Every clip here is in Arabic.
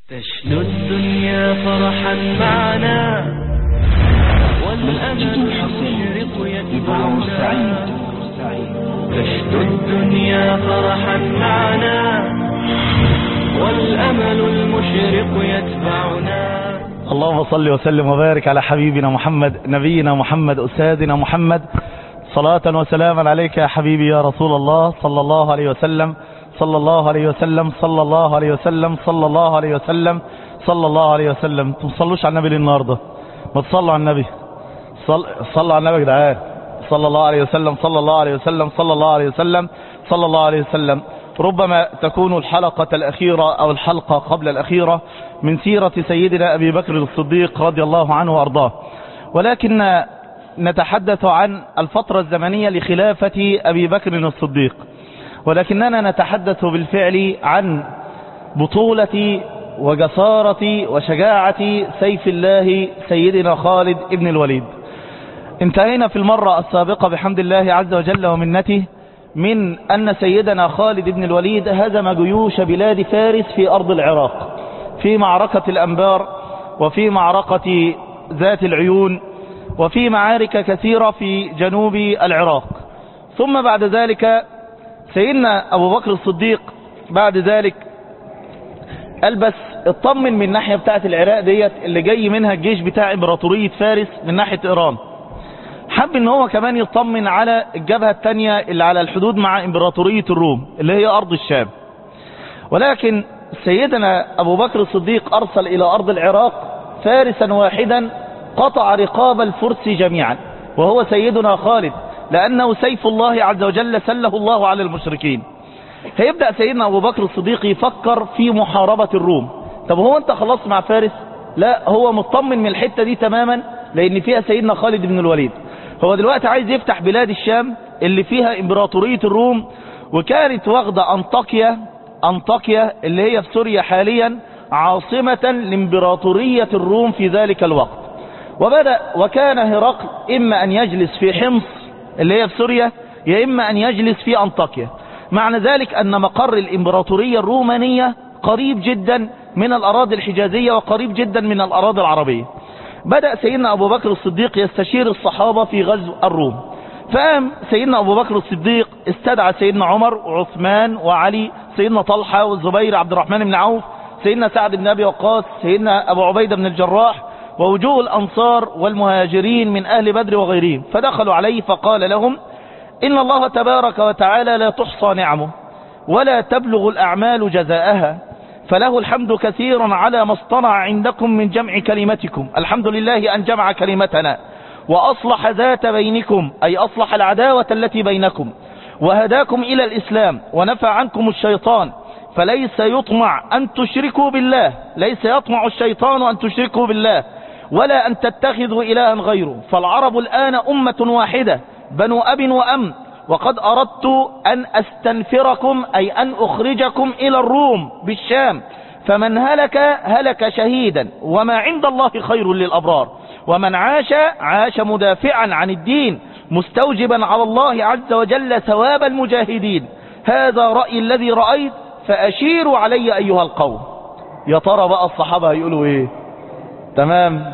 تشنو الدنيا فرحا معنا والأمل المشرق يتبعنا. تشنو الدنيا فرحا معنا والأمل المشرق يتبعنا. اللهم صل وسلم وبارك على حبيبنا محمد، نبينا محمد، أستاذنا محمد، صلاة وسلاما عليك يا حبيبي يا رسول الله، صلى الله عليه وسلم، صلى الله عليه وسلم، صلى الله عليه وسلم، صلى الله عليه وسلم، صلى الله عليه وسلم. تصلوش على النبي ليه النهارده؟ ما تصلوا على النبي، صلوا على النبي يا جدعان، صلى الله عليه وسلم، صلى الله عليه وسلم، صلى الله عليه وسلم، صلى الله عليه وسلم. ربما تكون الحلقة الأخيرة أو الحلقة قبل الأخيرة من سيرة سيدنا أبي بكر الصديق رضي الله عنه وأرضاه، ولكن نتحدث عن الفترة الزمنية لخلافة أبي بكر الصديق، ولكننا نتحدث بالفعل عن بطولة وجسارة وشجاعة سيف الله سيدنا خالد ابن الوليد. انتهينا في المرة السابقة بحمد الله عز وجل ومنته من أن سيدنا خالد بن الوليد هزم جيوش بلاد فارس في أرض العراق في معركة الأنبار وفي معركة ذات العيون وفي معارك كثيرة في جنوب العراق. ثم بعد ذلك سيدنا أبو بكر الصديق بعد ذلك ألبس اطمن من ناحية بتاعة العراق ديت اللي جاي منها الجيش بتاع إمبراطورية فارس من ناحية إيران، حب ان هو كمان يطمن على الجبهة التانية اللي على الحدود مع إمبراطورية الروم اللي هي أرض الشام. ولكن سيدنا أبو بكر الصديق أرسل إلى أرض العراق فارسا واحدا قطع رقاب الفرس جميعا، وهو سيدنا خالد، لأنه سيف الله عز وجل سله الله على المشركين. هيبدأ سيدنا أبو بكر الصديق يفكر في محاربة الروم. طب هو أنت خلصت مع فارس؟ لا، هو مطمن من الحتة دي تماما لأن فيها سيدنا خالد بن الوليد. هو دلوقتي عايز يفتح بلاد الشام اللي فيها إمبراطورية الروم، وكانت واخدة أنطاكيا اللي هي في سوريا حاليا عاصمة لإمبراطورية الروم في ذلك الوقت. وكان هرقل إما أن يجلس في حمص اللي هي في سوريا يا إما أن يجلس في أنطاكيا. معنى ذلك أن مقر الإمبراطورية الرومانية قريب جدا من الأراضي الحجازية وقريب جدا من الأراضي العربية. بدأ سيدنا أبو بكر الصديق يستشير الصحابة في غزو الروم. فقام سيدنا أبو بكر الصديق استدعى سيدنا عمر وعثمان وعلي، سيدنا طلحة والزبير، عبد الرحمن بن عوف، سيدنا سعد بن أبي وقاص، سيدنا أبو عبيدة بن الجراح، ووجوه الأنصار والمهاجرين من أهل بدر وغيرهم. فدخلوا عليه فقال لهم: إن الله تبارك وتعالى لا تحصى نعمه ولا تبلغ الأعمال جزاءها، فله الحمد كثيرا على ما اصطنع عندكم من جمع كلمتكم. الحمد لله أن جمع كلمتنا وأصلح ذات بينكم، أي أصلح العداوة التي بينكم، وهداكم إلى الإسلام ونفى عنكم الشيطان، فليس يطمع أن تشركوا بالله، ليس يطمع الشيطان أن تشركوا بالله ولا أن تتخذوا إلها غيره، فالعرب الآن أمة واحدة بنو أب وأم، وقد أردت أن أستنفركم أي أن أخرجكم إلى الروم بالشام، فمن هلك شهيدا، وما عند الله خير للأبرار، ومن عاش مدافعا عن الدين مستوجبا على الله عز وجل ثواب المجاهدين. هذا رأيي الذي رأيت فأشيروا علي أيها القوم. يا ترى بقى الصحابة هيقولوا إيه؟ تمام.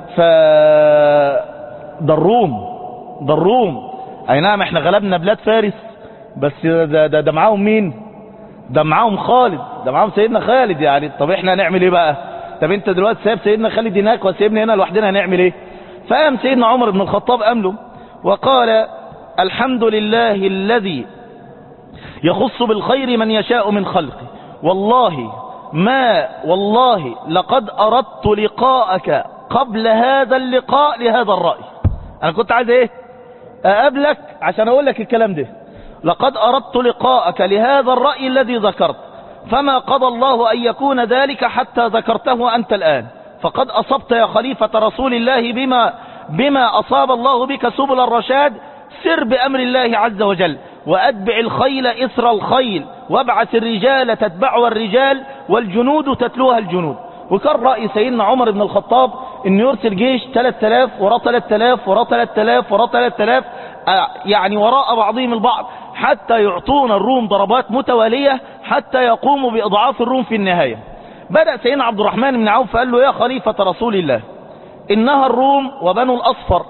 ده الروم أي نعم احنا غلبنا بلاد فارس، بس ده معاهم مين؟ ده معاهم خالد، ده معاهم سيدنا خالد. يعني طب احنا هنعمل ايه بقى؟ طب انت دلوقتي سايب سيدنا خالد هناك وسيبنا هنا لوحدنا، هنعمل ايه؟ فقام سيدنا عمر بن الخطاب أمله وقال: الحمد لله الذي يخص بالخير من يشاء من خلقه، والله لقد أردت لقاءك قبل هذا اللقاء لهذا الرأي. انا كنت عايز ايه؟ أقابلك عشان أقول لك الكلام ده. لقد أردت لقاءك لهذا الرأي الذي ذكرت، فما قضى الله أن يكون ذلك حتى ذكرته أنت الآن، فقد أصبت يا خليفة رسول الله بما أصاب الله بك سبل الرشاد. سر بأمر الله عز وجل، وأتبع الخيل إثر الخيل، وابعث الرجال تتبعها الرجال، والجنود تتلوها الجنود. وكان رأي سيدنا عمر بن الخطاب انه يرسل جيش 3000 وراء 3000 وراء 3000 وراء 3000، يعني وراء بعضهم البعض، حتى يعطون الروم ضربات متوالية حتى يقوموا بإضعاف الروم في النهاية. بدأ سيدنا عبد الرحمن بن عوف قال له: يا خليفة رسول الله، إنها الروم وبنو الأصفر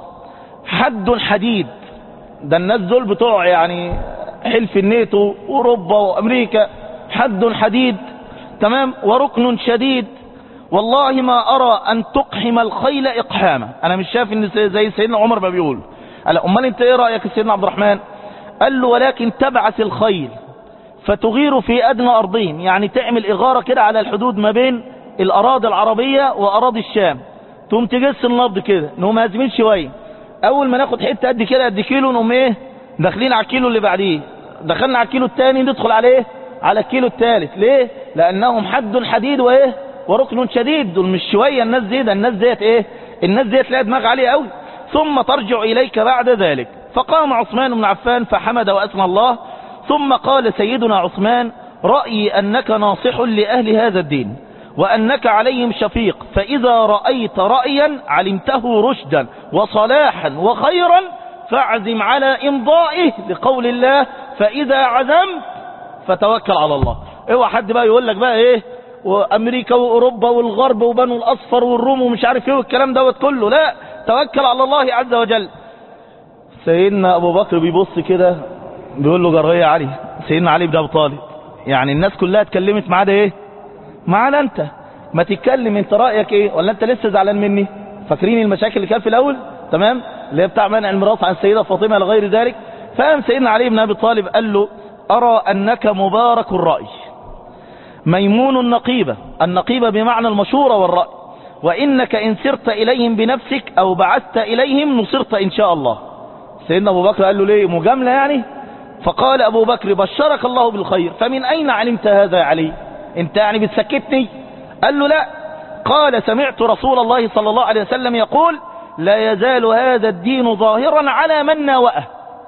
حد حديد. ده الناس دول بتوع يعني حلف الناتو وأوروبا وأمريكا، حد حديد، تمام، وركن شديد، والله ما أرى أن تقحم الخيل إقحامة. أنا مش شايف إن زي سيدنا عمر ما بيقول. قال: أمال أنت إيه رأيك يا سيدنا عبد الرحمن؟ قال له: ولكن تبعث الخيل فتغير في أدنى أرضهم، يعني تعمل إغارة كده على الحدود ما بين الأراضي العربية وأراضي الشام، تقوم تجس النبض كده، نقوم هازمين شوية، أول ما ناخد حتة قد كده قد كيلو نقوم إيه داخلين على الكيلو اللي بعديه، دخلنا على الكيلو الثاني ندخل عليه على الكيلو الثالث. ليه؟ لأنهم حد حديد وإيه وركن شديد. دول مش شوية الناس دي، ده الناس ديت إيه، الناس ديت لها دماغ عالية قوي. ثم ترجع إليك بعد ذلك. فقام عثمان بن عفان فحمد وأثنى الله، ثم قال سيدنا عثمان: رأيي أنك ناصح لأهل هذا الدين وأنك عليهم شفيق، فإذا رأيت رأيا علمته رشدا وصلاحا وخيرا فاعزم على إمضائه، لقول الله: فإذا عزمت فتوكل على الله. اوعى حد بقى يقول لك بقى ايه وامريكا واوروبا والغرب وبنو الاصفر والروم ومش عارف ايه والكلام دوت كله، لا، توكل على الله عز وجل. سيدنا ابو بكر بيبص كده بيقول له: جريه علي. سيدنا علي بن ابي طالب، يعني الناس كلها اتكلمت معاه، ده ايه معانا انت؟ ما تتكلم انت، رايك ايه؟ ولا انت لسه زعلان مني؟ فاكرين المشاكل اللي كان في الاول، تمام، اللي هي بتاع منع الميراث عن السيده فاطمه لغير ذلك. فقام سيدنا علي بن ابي طالب قال له: ارى انك مبارك الراي ميمون النقيبه، النقيبه بمعنى المشوره والراي، وانك ان سرت اليهم بنفسك او بعثت اليهم نصرت ان شاء الله. سيدنا ابو بكر قال له: ليه، مجامله يعني؟ فقال ابو بكر: بشرك الله بالخير، فمن اين علمت هذا يا علي؟ انت يعني بتسكتني؟ قال له: لا. قال: سمعت رسول الله صلى الله عليه وسلم يقول: لا يزال هذا الدين ظاهرا على من ناوأه،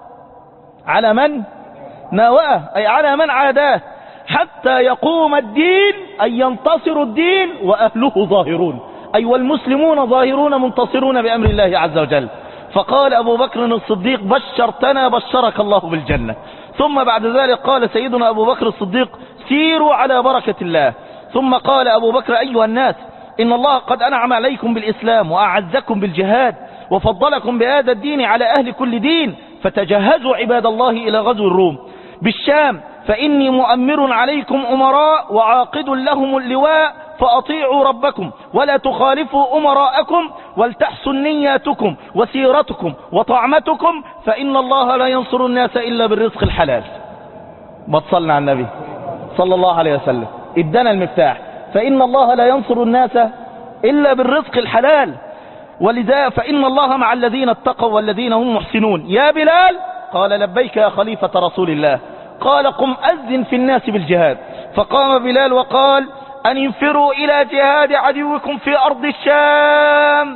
على من ناوأه أي على من عاداه، حتى يقوم الدين أي ينتصر الدين وأهله ظاهرون، أي والمسلمون ظاهرون منتصرون بأمر الله عز وجل. فقال أبو بكر الصديق: بشرتنا بشرك الله بالجنة. ثم بعد ذلك قال سيدنا أبو بكر الصديق: سيروا على بركة الله. ثم قال أبو بكر: أيها الناس، إن الله قد أنعم عليكم بالإسلام وأعزكم بالجهاد وفضلكم بهذا الدين على أهل كل دين، فتجهزوا عباد الله إلى غزو الروم بالشام، فإني مؤمر عليكم أمراء وعاقد لهم اللواء، فأطيعوا ربكم ولا تخالفوا أمراءكم، ولتحسن نياتكم وسيرتكم وطعمتكم، فإن الله لا ينصر الناس إلا بالرزق الحلال. ما تصلنا على النبي صلى الله عليه وسلم، ادانا المفتاح، فإن الله لا ينصر الناس إلا بالرزق الحلال، ولذا فإن الله مع الذين اتقوا والذين هم محسنون. يا بلال، قال: لبيك يا خليفة رسول الله. قال: قم أذن في الناس بالجهاد. فقام بلال وقال: أن انفروا إلى جهاد عدوكم في أرض الشام.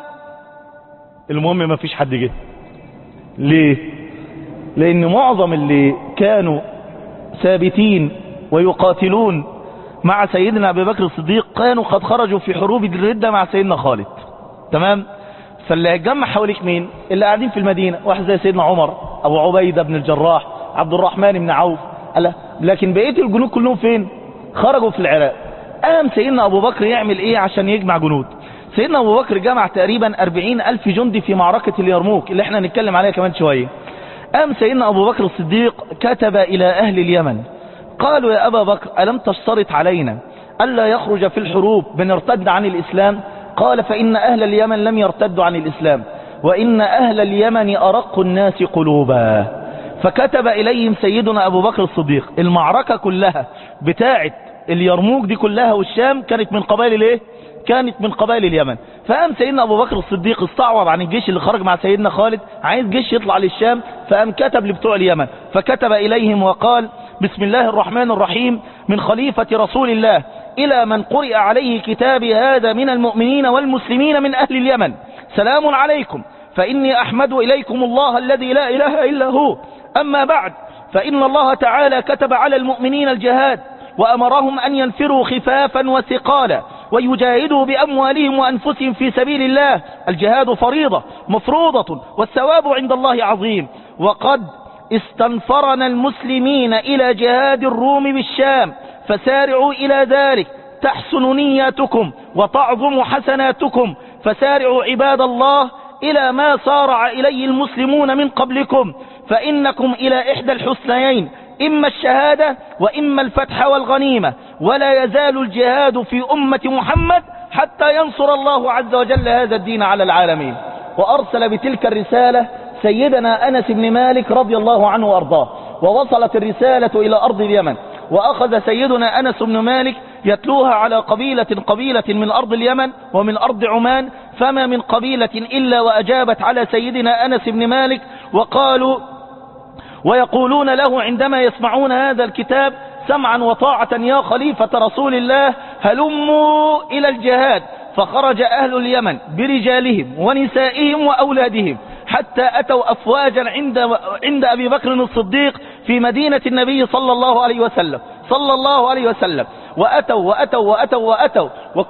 المهم ما فيش حد جه. ليه؟ لأن معظم اللي كانوا ثابتين ويقاتلون مع سيدنا أبي بكر الصديق كانوا قد خرجوا في حروب الردة مع سيدنا خالد، تمام؟ فاللي هيتجمع حواليك مين؟ اللي قاعدين في المدينة، واحد زي سيدنا عمر، أبو عبيدة بن الجراح، عبد الرحمن بن عوف. لكن بقية الجنود كلهم فين؟ خرجوا في العراق. قام سيدنا أبو بكر يعمل إيه عشان يجمع جنود؟ سيدنا أبو بكر جمع تقريبا 40,000 جندي في معركة اليرموك اللي احنا هنتكلم عليها كمان شوية. قام سيدنا أبو بكر الصديق كتب إلى أهل اليمن، قالوا: يا أبا بكر، ألم تشترط علينا ألا يخرج في الحروب من ارتد عن الإسلام؟ قال: فإن أهل اليمن لم يرتدوا عن الإسلام، وإن أهل اليمن أرق الناس قلوبا. فكتب إليهم سيدنا أبو بكر الصديق. المعركة كلها بتاعت اليرموك دي كلها والشام كانت من قبائل الايه؟ كانت من قبائل اليمن. فقام سيدنا أبو بكر الصديق استعوض عن الجيش اللي خرج مع سيدنا خالد، عايز جيش يطلع للشام، فقام كتب لبتوع اليمن، فكتب إليهم وقال: بسم الله الرحمن الرحيم، من خليفة رسول الله إلى من قرئ عليه كتابي هذا من المؤمنين والمسلمين من أهل اليمن، سلام عليكم، فإني أحمد إليكم الله الذي لا إله إلا هو. أما بعد، فإن الله تعالى كتب على المؤمنين الجهاد، وأمرهم أن ينفروا خفافا وثقالا ويجاهدوا بأموالهم وأنفسهم في سبيل الله. الجهاد فريضة مفروضة والثواب عند الله عظيم، وقد استنفرنا المسلمين إلى جهاد الروم بالشام، فسارعوا إلى ذلك تحسن نياتكم وتعظم حسناتكم، فسارعوا عباد الله إلى ما سارع إليه المسلمون من قبلكم، فإنكم إلى إحدى الحسنيين، إما الشهادة وإما الفتح والغنيمة، ولا يزال الجهاد في أمة محمد حتى ينصر الله عز وجل هذا الدين على العالمين. وأرسل بتلك الرسالة سيدنا أنس بن مالك رضي الله عنه وأرضاه، ووصلت الرسالة إلى أرض اليمن، وأخذ سيدنا أنس بن مالك يتلوها على قبيلة من أرض اليمن ومن أرض عمان، فما من قبيلة إلا وأجابت على سيدنا أنس بن مالك، ويقولون له عندما يسمعون هذا الكتاب: سمعا وطاعة يا خليفة رسول الله، هلموا إلى الجهاد. فخرج أهل اليمن برجالهم ونسائهم وأولادهم حتى أتوا أفواجا عند أبي بكر الصديق في مدينة النبي صلى الله عليه وسلم وأتوا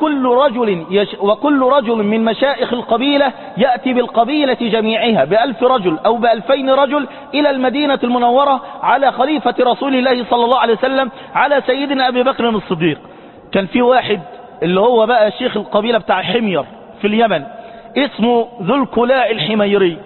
وكل رجل من مشائخ القبيلة يأتي بالقبيلة جميعها ب1000 رجل أو ب2000 رجل إلى المدينة المنورة على خليفة رسول الله صلى الله عليه وسلم، على سيدنا أبي بكر الصديق. كان في واحد اللي هو بقى شيخ القبيلة بتاع حمير في اليمن اسمه ذو الكلاع الحميري.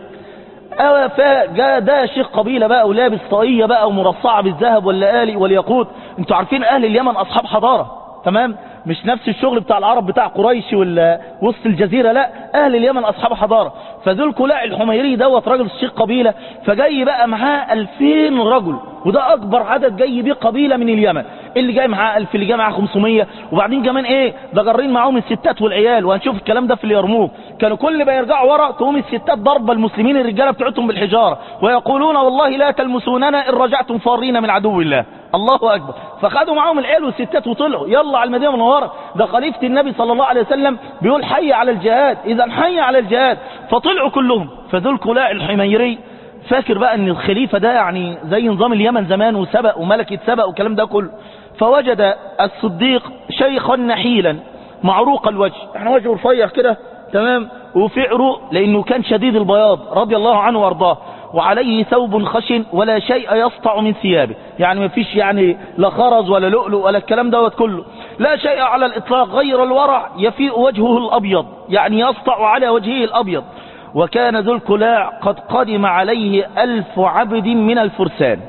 فجاء ده شيخ قبيلة بقى ولابس طاقية بقى ومرصعة بالذهب واللآلئ والياقوت. انتوا عارفين اهل اليمن اصحاب حضارة، تمام؟ مش نفس الشغل بتاع العرب بتاع قريش ولا وسط الجزيرة، لا، اهل اليمن اصحاب حضارة. فذو الكلاع الحميري دوت راجل شيخ قبيلة، فجاي بقى معاه 2000 رجل، وده اكبر عدد جاي بيه قبيلة من اليمن. اللي جاي معاه 1000، اللي جاي معاه 500، وبعدين كمان ايه ده جارين معاهم الستات والعيال. وهنشوف الكلام ده في اليرموك، كانوا كل ما يرجعوا ورا تقوم الستات ضربة المسلمين الرجالة بتاعتهم بالحجارة، ويقولون والله لا تلمسوننا إن رجعتم فارين من عدو الله. الله أكبر. فخدوا معاهم العيال والستات وطلعوا يلا على المدينة المنورة. ده خليفة النبي صلى الله عليه وسلم بيقول حي على الجهاد، إذا حي على الجهاد. فطلعوا كلهم. فذو الكلاع الحميري فاكر بقى ان الخليفة ده يعني زي نظام اليمن زمان وسبق وملكة سبق والكلام ده كله. فوجد الصديق شيخا نحيلا معروق الوجه، احنا وجهه رفيع كده، تمام، وفي عروق لانه كان شديد البياض رضي الله عنه وارضاه، وعليه ثوب خشن ولا شيء يسطع من ثيابه، يعني ما فيش يعني لا خرز ولا لؤلؤ ولا الكلام دوت كله، لا شيء على الاطلاق غير الورع يفيء وجهه الابيض، يعني يسطع على وجهه الابيض. وكان ذو الكلاع قد قدم عليه 1000 عبد من الفرسان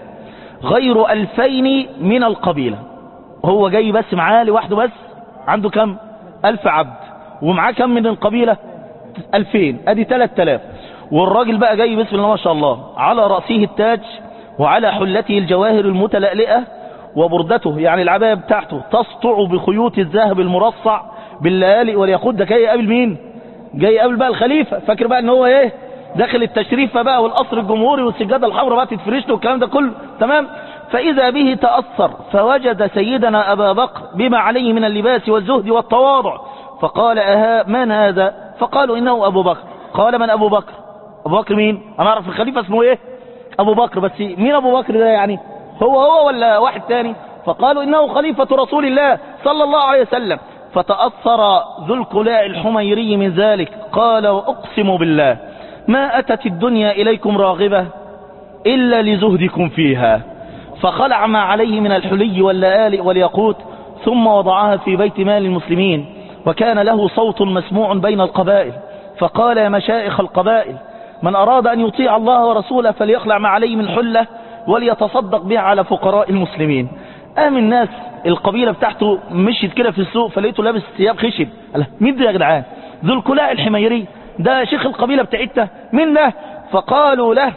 غير 2000 من القبيلة. هو جاي بس معاه لوحده، بس عنده كم 1000 عبد، ومعاه كم من القبيلة 2000، ادي 3000. والراجل بقى جاي بسم الله ما شاء الله، على رأسه التاج وعلى حلته الجواهر المتلألئة، وبردته يعني العباية بتاعته تسطع بخيوط الذهب المرصع بالليالي والياقوت. ده جاي قبل مين؟ جاي قبل بقى الخليفة. فاكر بقى ان هو ايه داخل التشريف بقى والقصر الجمهوري والسجادة الحمراء بقى تتفرش له والكلام ده كله، تمام. فإذا به تأثر، فوجد سيدنا أبا بكر بما عليه من اللباس والزهد والتواضع، فقال من هذا؟ فقالوا إنه أبو بكر. قال من أبو بكر؟ أبو بكر مين؟ أنا أعرف الخليفة اسمه إيه؟ أبو بكر، بس مين أبو بكر ده يعني؟ هو ولا واحد تاني؟ فقالوا إنه خليفة رسول الله صلى الله عليه وسلم. فتأثر ذو الكلاع الحميري من ذلك، قال وأقسم بالله ما أتت الدنيا إليكم راغبة إلا لزهدكم فيها. فخلع ما عليه من الحلي واللآلئ والياقوت، ثم وضعها في بيت مال المسلمين. وكان له صوت مسموع بين القبائل، فقال يا مشائخ القبائل، من أراد أن يطيع الله ورسوله فليخلع ما عليه من حلة وليتصدق بها على فقراء المسلمين. قام الناس القبيلة بتاعته مشيت كده في السوق، فلقيته لابس ثياب خشب. مين ده يا جدعان؟ ذو الكلاع الحميري ده شيخ القبيلة بتاعتنا، مين ده؟ فقالوا له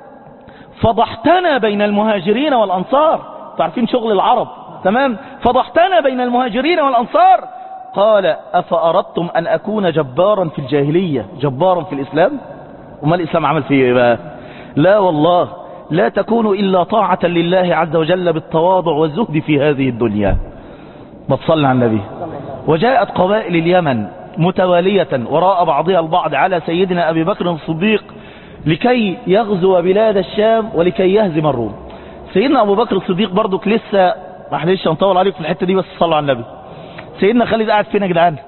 فضحتنا بين المهاجرين والأنصار. تعرفين شغل العرب، تمام؟ فضحتنا بين المهاجرين والأنصار. قال أفأردتم أن أكون جبارا في الجاهلية جبارا في الإسلام؟ وما الإسلام عمل فيه بقى؟ لا والله، لا تكون إلا طاعة لله عز وجل بالتواضع والزهد في هذه الدنيا. ما تصلي على النبي. وجاءت قبائل اليمن متوالية وراء بعضها البعض على سيدنا أبي بكر الصديق لكي يغزو بلاد الشام ولكي يهزم الروم. سيدنا أبو بكر الصديق برضك لسه، معلش هنطول عليك في الحتة دي بس صلوا على النبي. سيدنا خالد قاعد فين يا جدعان؟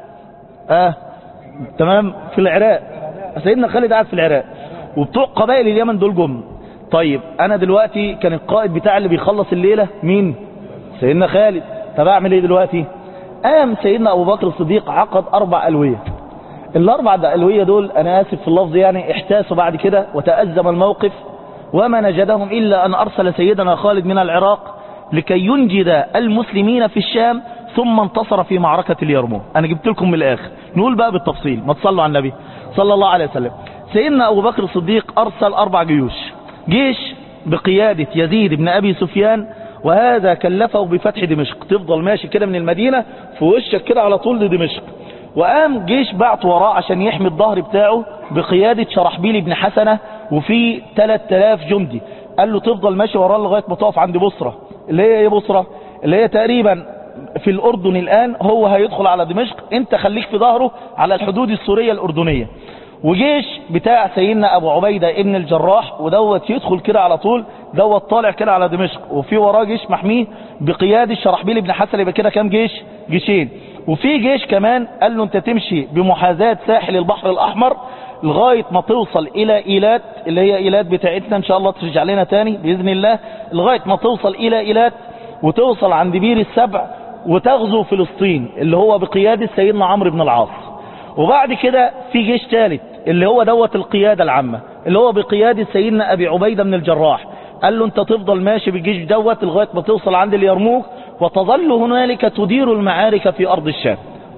تمام، في العراق. سيدنا خالد قاعد في العراق، وبتوع قبائل اليمن دول جم. طيب انا دلوقتي كان القائد بتاع اللي بيخلص الليلة مين؟ سيدنا خالد. طب اعمل ايه دلوقتي؟ قام سيدنا أبو بكر الصديق عقد 4 ألوية. ال4 ألوية دول أنا آسف في اللفظ يعني احتاسوا بعد كده وتأزم الموقف، وما نجدهم إلا أن أرسل سيدنا خالد من العراق لكي ينجد المسلمين في الشام، ثم انتصر في معركة اليرموك. أنا جبت لكم من الآخر، نقول بقى بالتفصيل، ما تصلوا على النبي صلى الله عليه وسلم. سيدنا أبو بكر الصديق أرسل 4 جيوش، جيش بقيادة يزيد بن أبي سفيان، وهذا كلفه بفتح دمشق، تفضل ماشي كده من المدينة في وشك كده على طول لدمشق. وقام جيش بعت وراه عشان يحمي الظهر بتاعه بقيادة شرحبيل بن حسنة، وفي 3000 جندي. قال له تفضل ماشي وراه لغاية ما تقف عند بصرة، اللي هي ايه بصرة؟ اللي هي تقريبا في الأردن الآن. هو هيدخل على دمشق، انت خليك في ظهره على الحدود السورية الأردنية. وجيش بتاع سيدنا أبو عبيدة ابن الجراح، ودوت يدخل كده على طول، دوت طالع كده على دمشق، وفي وراه جيش محميه بقيادة شرحبيل بن حسن. يبقى كده كام جيش؟ جيشين. وفي جيش كمان قال له انت تمشي بمحاذاة ساحل البحر الأحمر لغاية ما توصل إلى إيلات، اللي هي إيلات بتاعتنا إن شاء الله ترجع لنا تاني بإذن الله، لغاية ما توصل إلى إيلات وتوصل عند بير السبع وتغزو فلسطين، اللي هو بقيادة سيدنا عمرو بن العاص. وبعد كده في جيش ثالث اللي هو دوت القيادة العامة، اللي هو بقيادة سيدنا أبي عبيدة بن الجراح. قال له انت تفضل ماشي بالجيش دوت لغاية ما توصل عند اليرموك، وتظل هنالك تدير المعارك في أرض الشام.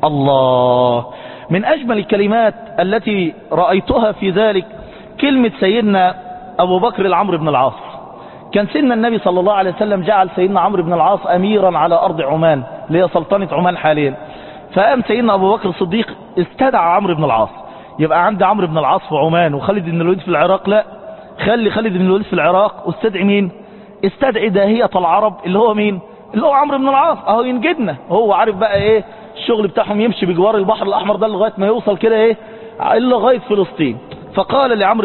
الله، من أجمل الكلمات التي رأيتها في ذلك كلمة سيدنا أبو بكر العمرو بن العاص. كان سيدنا النبي صلى الله عليه وسلم جعل سيدنا عمرو بن العاص أميرا على أرض عمان، اللي هي سلطنة عمان حاليا. فقام سيدنا أبو بكر الصديق استدعى عمرو بن العاص. يبقى عند عمرو بن العاص في عمان وخالد بن الوليد في العراق؟ لا، خلي خالد بن الوليد في العراق، واستدعي مين؟ استدعي داهية العرب اللي هو مين؟ اللي هو عمرو بن العاص. اهو ينجدنا، هو عارف بقى ايه الشغل بتاعهم، يمشي بجوار البحر الأحمر ده لغاية ما يوصل كده ايه لغاية فلسطين. فقال لعمرو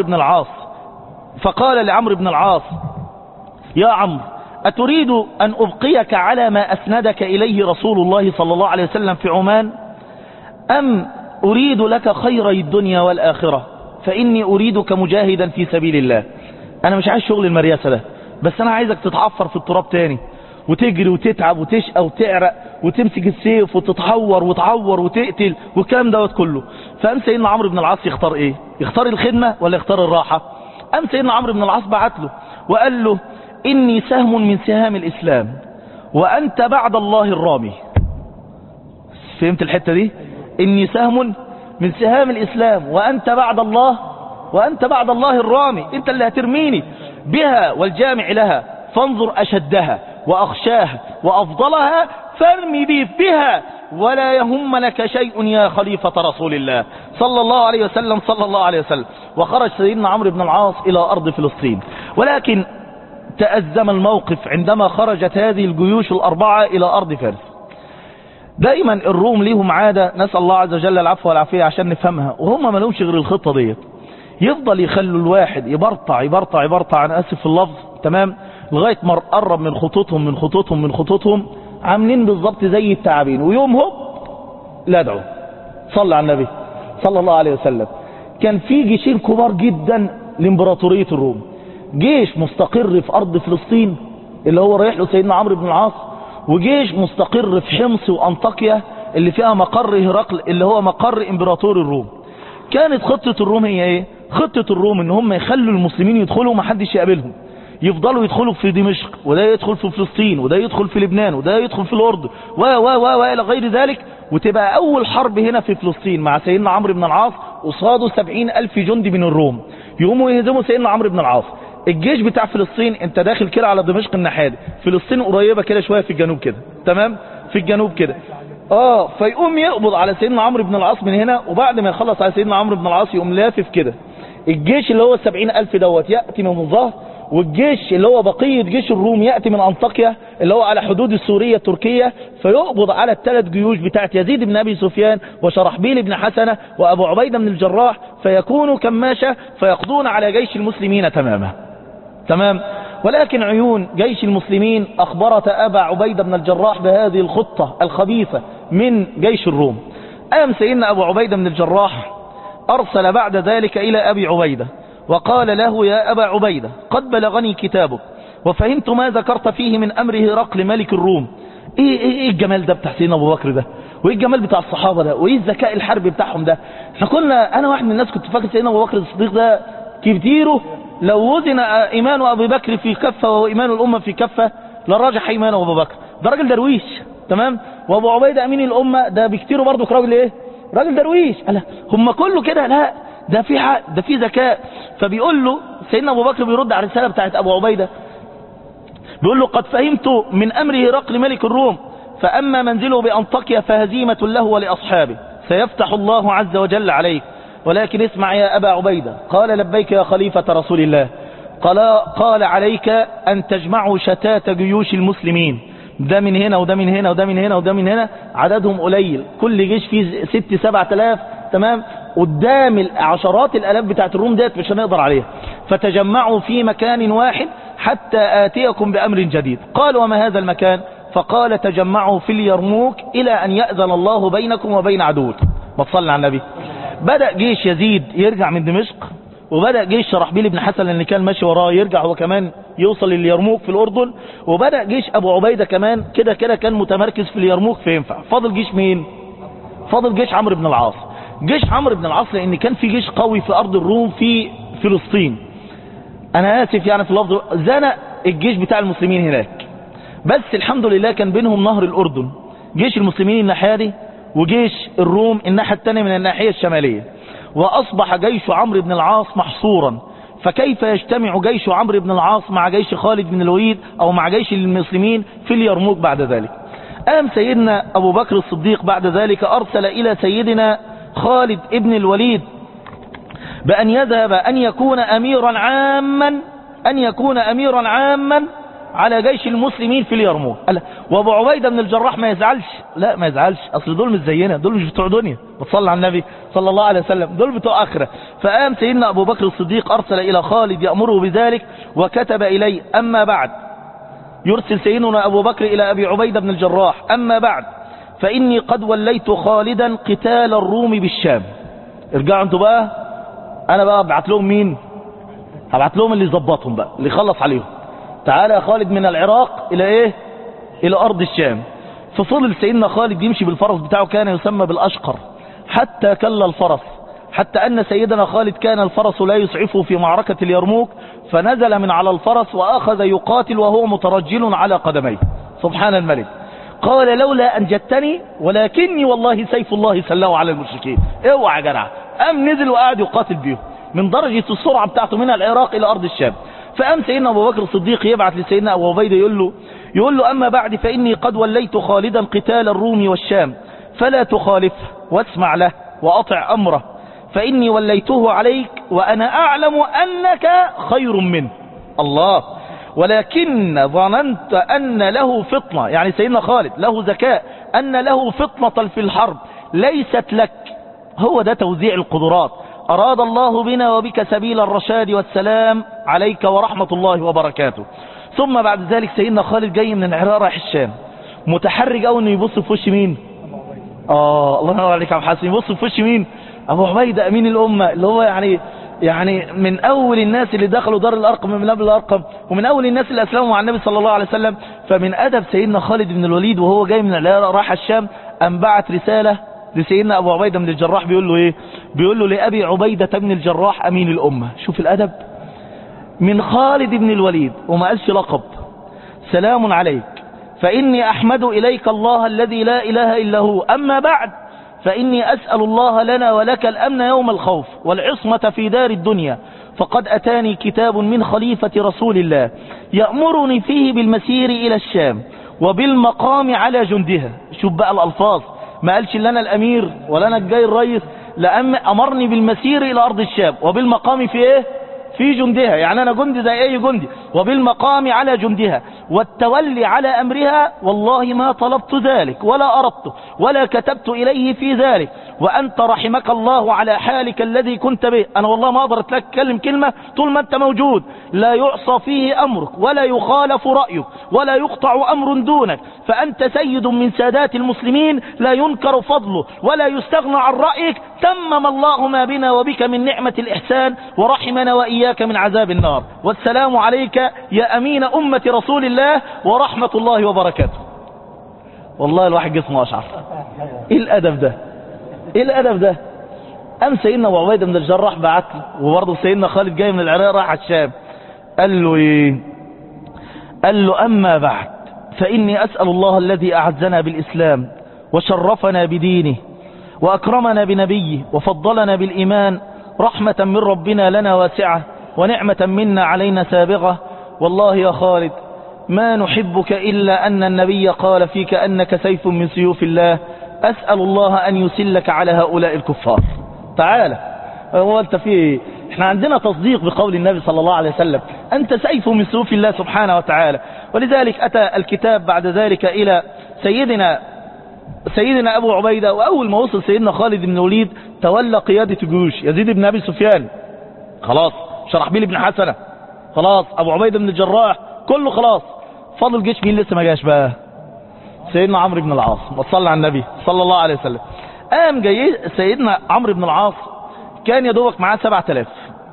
بن العاص يا عمرو، أتريد أن أبقيك على ما أسندك إليه رسول الله صلى الله عليه وسلم في عمان، أم أريد لك خيري الدنيا والآخرة؟ فإني أريدك مجاهدا في سبيل الله. أنا مش عايز شغل المرياسة ده، بس أنا عايزك تتعفر في التراب تاني، وتجري وتتعب وتشقى وتعرق وتمسك السيف وتتحور وتعور وتقتل والكلام دوت كله. فقام سيدنا عمرو بن العاص يختار ايه؟ يختار الخدمة ولا يختار الراحة؟ قام سيدنا عمرو بن العاص بعت له وقال له إني سهم من سهام الإسلام وأنت بعد الله الرامي. فهمت الحتة دي؟ إني سهم من سهام الإسلام وأنت بعد الله الرامي، أنت اللي هترميني بها والجامع لها، فانظر أشدها وأخشاها وأفضلها فارمي بي بها ولا يهم لك شيء يا خليفة رسول الله صلى الله عليه وسلم. وخرج سيدنا عمرو بن العاص إلى أرض فلسطين، ولكن تأزم الموقف عندما خرجت هذه الجيوش الأربعة إلى أرض فارس. دائما الروم ليهم عادة، نسأل الله عز وجل العفو والعافية عشان نفهمها، وهم ما لهمش غير الخطة ديت. يفضل يخلوا الواحد يبرطع أنا آسف في اللفظ، تمام، لغاية ما قرب من خطوطهم عاملين بالضبط زي التعابين، ويوم هوب لدعوا. صلى على النبي صلى الله عليه وسلم. كان في جيشين كبار جدا لإمبراطورية الروم، جيش مستقر في أرض فلسطين اللي هو رايح له سيدنا عمرو بن العاص، وجيش مستقر في حمص وأنطاكيا اللي فيها مقر هرقل اللي هو مقر إمبراطور الروم. كانت خطة الروم هي ايه؟ خطة الروم ان هم يخلوا المسلمين يدخلوا ومحدش يقابلهم، يفضلوا يدخلوا في دمشق، وده يدخل في فلسطين، وده يدخل في لبنان، وده يدخل في الأردن إلى غير ذلك. وتبقى أول حرب هنا في فلسطين مع سيدنا عمرو بن العاص، قصاده 70,000 جندي من الروم، يقوموا يهزموا سيدنا عمرو بن العاص. الجيش بتاع فلسطين انت داخل كده على دمشق الناحية دي، فلسطين قريبة كده شوية في الجنوب كده، تمام، في الجنوب كده. فيقوم يقبض على سيدنا عمرو بن العاص من هنا، وبعد ما يخلص على سيدنا عمرو بن العاص يقوم لافف كده. الجيش اللي هو 70,000 دوت يأتي من الظهر، والجيش اللي هو بقية جيش الروم يأتي من أنطاكيا اللي هو على حدود السورية التركية، فيقبض على الثلاث جيوش بتاعت يزيد بن أبي سفيان وشرحبيل بن حسنة وأبو عبيدة بن الجراح، فيكونوا كماشة فيقضون على جيش المسلمين تمام. ولكن عيون جيش المسلمين أخبرت أبا عبيدة بن الجراح بهذه الخطة الخبيثة من جيش الروم. قام سيدنا أبو عبيدة بن الجراح أرسل بعد ذلك إلى أبي عبيدة وقال له يا أبا عبيدة قد بلغني كتابك وفهمت ما ذكرت فيه من أمر هرقل ملك الروم. إيه الجمال ده بتاع سيدنا أبو بكر ده؟ وايه الجمال بتاع الصحابة ده، وايه الذكاء الحربي بتاعهم ده. احنا كنا، انا واحد من الناس كنت فاكر سيدنا ابو بكر الصديق ده كتيره لو وزن ايمان ابي بكر في كفة وايمان الامة في كفة لراجح ايمان ابو بكر. ده راجل درويش تمام، وابو عبيدة امين الامة ده بكتيره برضه راجل ايه، راجل درويش. لا هم كله كده، لا ده في ده في ذكاء. فبيقول له سيدنا ابو بكر بيرد على الرسالة بتاعت ابو عبيدة، بيقول له قد فهمت من امر هرقل ملك الروم، فاما منزله بانطاكيا فهزيمة له ولأصحابه، سيفتح الله عز وجل عليك، ولكن اسمع يا ابا عبيدة. قال لبيك يا خليفة رسول الله. قال عليك ان تجمعوا شتات جيوش المسلمين، ده من هنا وده من هنا وده من هنا وده من هنا، عددهم قليل، كل جيش فيه 6-7 آلاف تمام، قدام العشرات الالاف بتاعت الروم ديت مش هنقدر عليها. فتجمعوا في مكان واحد حتى آتيكم بأمر جديد. قال وما هذا المكان؟ فقال تجمعوا في اليرموك إلى أن يأذن الله بينكم وبين عدوكم. ما تصلي على النبي. بدأ جيش يزيد يرجع من دمشق، وبدأ جيش شرحبيل بن حسن اللي كان ماشي وراه يرجع هو كمان يوصل لليرموك في الأردن، وبدأ جيش أبو عبيدة كمان كده كان متمركز في اليرموك فينفع. فاضل جيش مين؟ فاضل جيش عمرو بن العاص. جيش عمرو بن العاص لأن كان في جيش قوي في أرض الروم في فلسطين، أنا آسف يعني في اللفظ، زنق الجيش بتاع المسلمين هناك، بس الحمد لله كان بينهم نهر الأردن، جيش المسلمين الناحية دي وجيش الروم الناحية الثانية من الناحية الشمالية، وأصبح جيش عمرو بن العاص محصورا. فكيف يجتمع جيش عمرو بن العاص مع جيش خالد بن الوليد أو مع جيش المسلمين في اليرموك بعد ذلك؟ قام سيدنا أبو بكر الصديق بعد ذلك أرسل إلى سيدنا خالد بن الوليد بأن يذهب أن يكون أميرا عاما على جيش المسلمين في اليرموك. وابو عبيدة بن الجراح ما يزعلش، لا ما يزعلش، اصل دول مش زينا، دول مش بتوع دنيا، بتصلي على النبي صلى الله عليه وسلم، دول بتوع اخره. فقام سيدنا ابو بكر الصديق ارسل الى خالد يأمره بذلك، وكتب اليه اما بعد، يرسل سيدنا ابو بكر الى ابي عبيدة بن الجراح، اما بعد فاني قد وليت خالدا قتال الروم بالشام. ارجعوا انتوا بقى، انا بقى ابعت لهم مين؟ هبعت لهم اللي يظبطهم بقى، اللي يخلص عليهم. تعالى يا خالد من العراق الى ايه؟ الى ارض الشام. ففضل سيدنا خالد يمشي بالفرس بتاعه، كان يسمى بالاشقر، حتى كل الفرس، حتى ان سيدنا خالد كان الفرس لا يسعفه في معركة اليرموك، فنزل من على الفرس واخذ يقاتل وهو مترجل على قدميه. سبحان الملك. قال لولا ان جدتني ولكني والله سيف الله سله على المشركين. اوعى يا جدع. قام نزل وقعد يقاتل بيهم من درجة السرعة بتاعته من العراق الى ارض الشام. فقام سيدنا ابو بكر الصديق يبعث لسيدنا ابو عبيدة يقول له اما بعد فاني قد وليت خالدا قتال الروم والشام، فلا تخالفه واسمع له واطع امره، فاني وليته عليك وانا اعلم انك خير منه. الله. ولكن ظننت ان له فطنة، يعني سيدنا خالد له ذكاء، ان له فطنة في الحرب ليست لك. هو ده توزيع القدرات. أراد الله بنا وبك سبيل الرشاد والسلام عليك ورحمة الله وبركاته. ثم بعد ذلك سيدنا خالد جاي من العراق رايح الشام، متحرج قوي انه يبص في وش مين؟ الله ينور عليك يا عم حسن. يبص في وش مين؟ ابو عبيدة امين الامة، اللي هو يعني من اول الناس اللي دخلوا دار الارقم من قبل الارقم، ومن اول الناس اللي اسلموا مع النبي صلى الله عليه وسلم. فمن ادب سيدنا خالد بن الوليد وهو جاي من العراق رايح الشام، ان بعت رسالة لسيدنا ابو عبيدة بن الجراح، بيقول له ايه؟ بيقول له لابي عبيدة بن الجراح امين الامة. شوف الادب من خالد بن الوليد، وما قالش لقب. سلام عليك، فاني احمد اليك الله الذي لا اله الا هو، اما بعد فاني اسأل الله لنا ولك الامن يوم الخوف والعصمة في دار الدنيا، فقد اتاني كتاب من خليفة رسول الله يأمرني فيه بالمسير الى الشام وبالمقام على جندها. شوف بقى الالفاظ، ما قالش لنا الامير ولا انا الجاي الرئيس، لأن امرني بالمسير الى ارض الشام وبالمقام في ايه؟ في جندها، يعني انا جندي زي اي جندي، وبالمقام على جندها والتولي على امرها، والله ما طلبت ذلك ولا اردته ولا كتبت اليه في ذلك، وانت رحمك الله على حالك الذي كنت به. انا والله ما اقدر اتكلم كلمة طول ما انت موجود، لا يعصى فيه امرك ولا يخالف رأيك ولا يقطع امر دونك، فانت سيد من سادات المسلمين لا ينكر فضله ولا يستغنى عن رأيك. تمم الله ما بنا وبك من نعمة الإحسان، ورحمنا وإياك من عذاب النار. والسلام عليك يا أمين أمة رسول الله ورحمة الله وبركاته. والله الواحد جسمه اشعر. ايه الادب ده؟ ايه الادب ده؟ قام سيدنا ابو عبيده بن الجراح بعت له، وبرضه سيدنا خالد جاي من العراق راح على الشام، قال له ايه؟ قال له اما بعد فاني اسال الله الذي اعزنا بالاسلام وشرفنا بدينه واكرمنا بنبيه وفضلنا بالايمان رحمه من ربنا لنا واسعه ونعمه منا علينا سابغه، والله يا خالد ما نحبك الا ان النبي قال فيك انك سيف من سيوف الله، اسال الله ان يسلك على هؤلاء الكفار. تعالى، هو انت في ايه؟ احنا عندنا تصديق بقول النبي صلى الله عليه وسلم، انت سيف من سيوف الله سبحانه وتعالى. ولذلك اتى الكتاب بعد ذلك الى سيدنا ابو عبيده، واول ما وصل سيدنا خالد بن الوليد تولى قياده الجيوش. يزيد بن ابي سفيان خلاص، شرحبيل بن حسنه خلاص، ابو عبيده بن الجراح كله خلاص، فاضل جيش مين لسه ما جاش بقى؟ سيدنا عمرو بن العاص. وصلى على النبي صلى الله عليه وسلم. قام جاي سيدنا عمرو بن العاص كان يدوبك معاه 7000.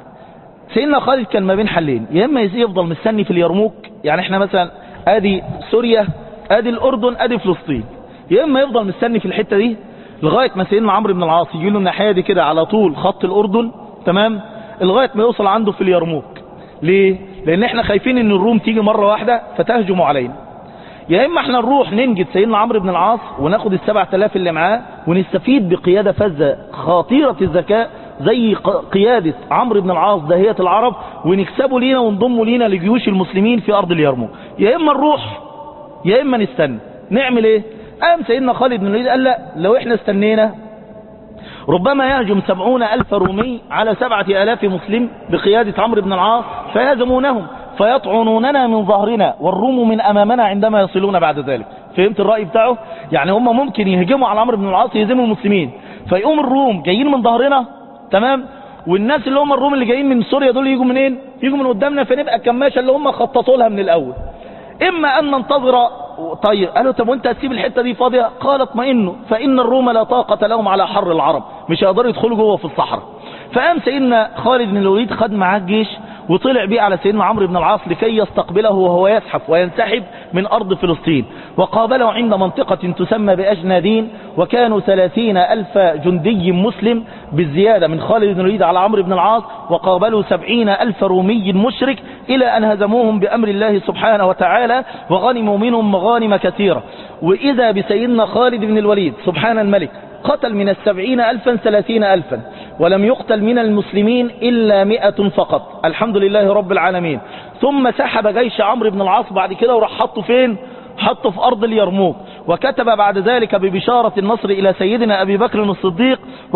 سيدنا خالد كان ما بين حلين، يا اما يفضل مستني في اليرموك، يعني احنا مثلا ادي سوريا ادي الاردن ادي فلسطين، يا اما يفضل مستني في الحته دي لغايه ما سيدنا عمرو بن العاص يجي له الناحيه دي كده على طول خط الاردن، تمام، لغايه ما يوصل عنده في اليرموك. ليه؟ لان احنا خايفين ان الروم تيجي مره واحده فتهجموا علينا. يا اما احنا نروح ننجد سيدنا عمرو بن العاص وناخد ال7000 اللي معاه ونستفيد بقياده فذه خطيره الذكاء زي قياده عمرو بن العاص داهيه العرب، ونكسبه لينا ونضمه لينا لجيوش المسلمين في ارض اليرموك. يا اما نروح يا اما نستنى. نعمل ايه؟ قام سيدنا خالد بن الوليد قال لا، لو احنا استنينا ربما يهجم 70,000 رومي على 7,000 مسلم بقيادة عمرو بن العاص فيهزمونهم فيطعنوننا من ظهرنا والروم من أمامنا عندما يصلون بعد ذلك. فهمت الرأي بتاعه؟ يعني هم ممكن يهجموا على عمرو بن العاص يهزموا المسلمين، فيقوم الروم جايين من ظهرنا، تمام، والناس اللي هم الروم اللي جايين من سوريا دول يجوا منين؟ يجوا من قدامنا، فنبقى كماشة اللي هم خططوا لها من الأول. إما أن ننتظر. طيب قالوا طب وانت هتسيب الحتة دي فاضية؟ قال اطمئنوا فإن الروم لا طاقة لهم على حر العرب، مش هيقدروا يدخلوا جوه في الصحراء. فقام سيدنا خالد بن الوليد خد معاه الجيش وطلع بيه على سيدنا عمرو بن العاص لكي يستقبله وهو يزحف وينسحب من أرض فلسطين، وقابله عند منطقة تسمى بأجنادين، وكانوا 30,000 جندي مسلم بالزيادة من خالد بن الوليد على عمرو بن العاص، وقابلوا 70,000 رومي مشرك إلى أن هزموهم بأمر الله سبحانه وتعالى وغنموا منهم مغانم كثيرة. وإذا بسيدنا خالد بن الوليد سبحان الملك قتل من 70,000 30,000، ولم يقتل من المسلمين إلا 100 فقط، الحمد لله رب العالمين. ثم سحب جيش عمرو بن العاص بعد كده وراح حطه فين؟ حطه في أرض اليرموك. وكتب بعد ذلك ببشارة النصر إلى سيدنا أبي بكر الصديق،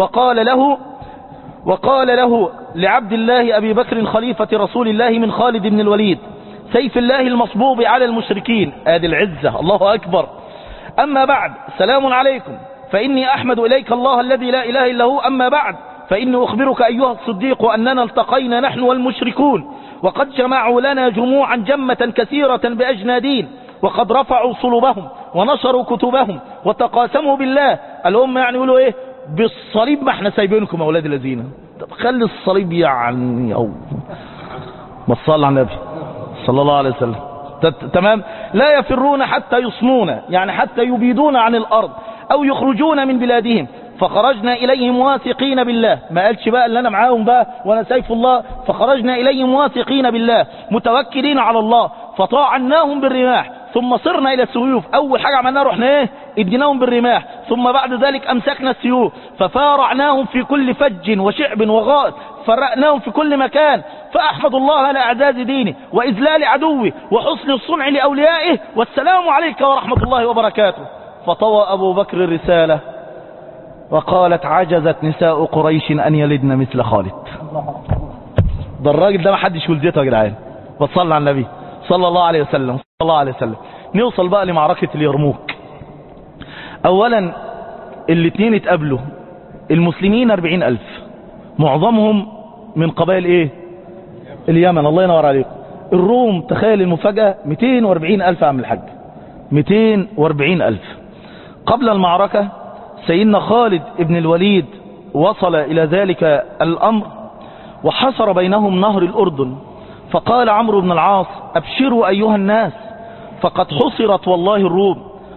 وقال له لعبد الله أبي بكر خليفة رسول الله من خالد بن الوليد سيف الله المصبوب على المشركين، آدي العزة، الله أكبر. أما بعد، سلام عليكم، فإني أحمد إليك الله الذي لا إله إلا هو. أما بعد، فإني أخبرك أيها الصديق أننا التقينا نحن والمشركون، وقد جمعوا لنا جموعا جمة كثيرة بأجنادين، وقد رفعوا صلبهم ونشروا كتبهم وتقاسموا بالله. الأمة يعني يقولوا إيه؟ بالصليب ما احنا سايبينكم أولاد الذين. طب خلي الصليب يعني ما صلى على النبي صلى الله عليه وسلم، تمام. لا يفرون حتى يصنون، يعني حتى يبيدون عن الأرض أو يخرجون من بلادهم. فخرجنا إليهم واثقين بالله، ما قالش بقى اللي أنا معاهم بقى وأنا سيف الله، فخرجنا إليهم واثقين بالله متوكلين على الله، فطاعناهم بالرماح، ثم صرنا إلى السيوف. أول حاجة عملناها رحنا إيه؟ اديناهم بالرماح، ثم بعد ذلك أمسكنا السيوف ففارعناهم في كل فج وشعب وغائط، فرقناهم في كل مكان. فأحمد الله على أعزاز دينه وإذلال عدوه وحسن الصنع لأوليائه، والسلام عليك ورحمة الله وبركاته. فطوى أبو بكر الرسالة وقالت عجزت نساء قريش أن يلدن مثل خالد. ده الراجل ده ما حدش ولدته يا جدعان. وصلى على النبي صلى الله عليه وسلم صلى الله عليه وسلم. نوصل بقى لمعركة اليرموك. أولا الاثنين اتقابلوا، المسلمين 40,000 معظمهم من قبائل ايه؟ اليمن، الله ينور عليكم. الروم تخيل المفاجأة 240,000 عام الحج، 240,000. قبل المعركة سيدنا خالد ابن الوليد وصل إلى ذلك الأمر وحصر بينهم نهر الأردن، فقال عمرو بن العاص أبشروا أيها الناس فقد حصرت والله الروم،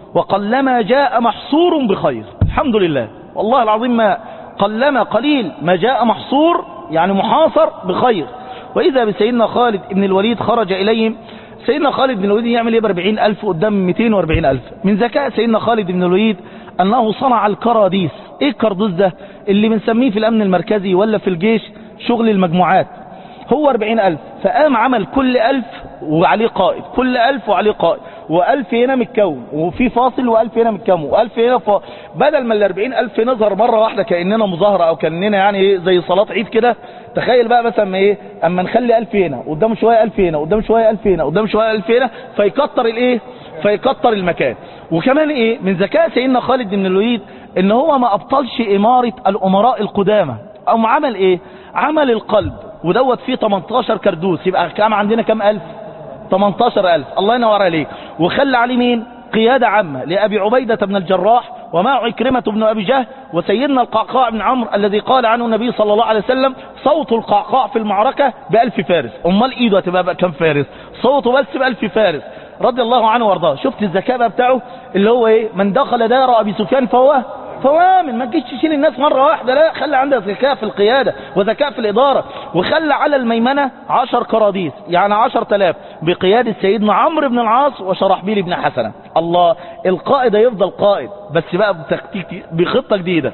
وقلما جاء محصور بخير. الحمد لله والله العظيم، ما قلما قليل ما جاء محصور يعني محاصر بخير. وإذا بسيدنا خالد بن الوليد خرج إليهم. سيدنا خالد بن الوليد يعمل ايه ب40,000 قدام 240,000؟ من ذكاء سيدنا خالد بن الوليد أنه صنع الكراديس. ايه الكردوس ده اللي بنسميه في الأمن المركزي ولا في الجيش شغل المجموعات؟ هو 40,000، فقام عمل كل 1000 وعليه قائد، كل 1000 وعليه قائد، و1000 هنا متكون وفي فاصل، و1000 هنا متكون، و1000 هنا فاصل. بدل ما ال40,000 نظهر مرة واحدة كأننا مظاهرة أو كأننا يعني زي صلاة عيد كده، تخيل بقى مثلا ايه اما نخلي 1000 هنا قدام شوية، 1000 هنا قدام شوية، 1000 هنا قدام شوية، 1000 هنا، فيكتر الايه، فيكتر المكان. وكمان ايه من ذكاء سيدنا خالد بن الوليد ان هو ما ابطلش امارة الامراء القدامى، او عمل ايه، عمل القلب ودوت فيه 18 كردوس، يبقى كام عندنا؟ كام ألف؟ 18,000. الله ينور عليك. وخلى عليه مين؟ قيادة عامة لأبي عبيدة بن الجراح ومعه عكرمة بن أبي جهل وسيدنا القعقاع بن عمرو الذي قال عنه النبي صلى الله عليه وسلم صوت القعقاع في المعركة ب1000 فارس. أمال إيده هتبقى بقى كم فارس؟ صوته بس ب1000 فارس رضي الله عنه وارضاه. شفت الذكاء بقى بتاعه اللي هو ايه، من دخل دار أبي سفيان فهو آمن. ما تجيش تشيل الناس مرة واحدة، لا، خلى عندها ذكاء في القيادة وذكاء في الإدارة. وخلى على الميمنة 10 كراديس يعني 10,000 بقيادة سيدنا عمرو بن العاص وشرحبيل بن حسنة. الله، القائد يفضل قائد بس بقى بتكتيك بخطة جديدة.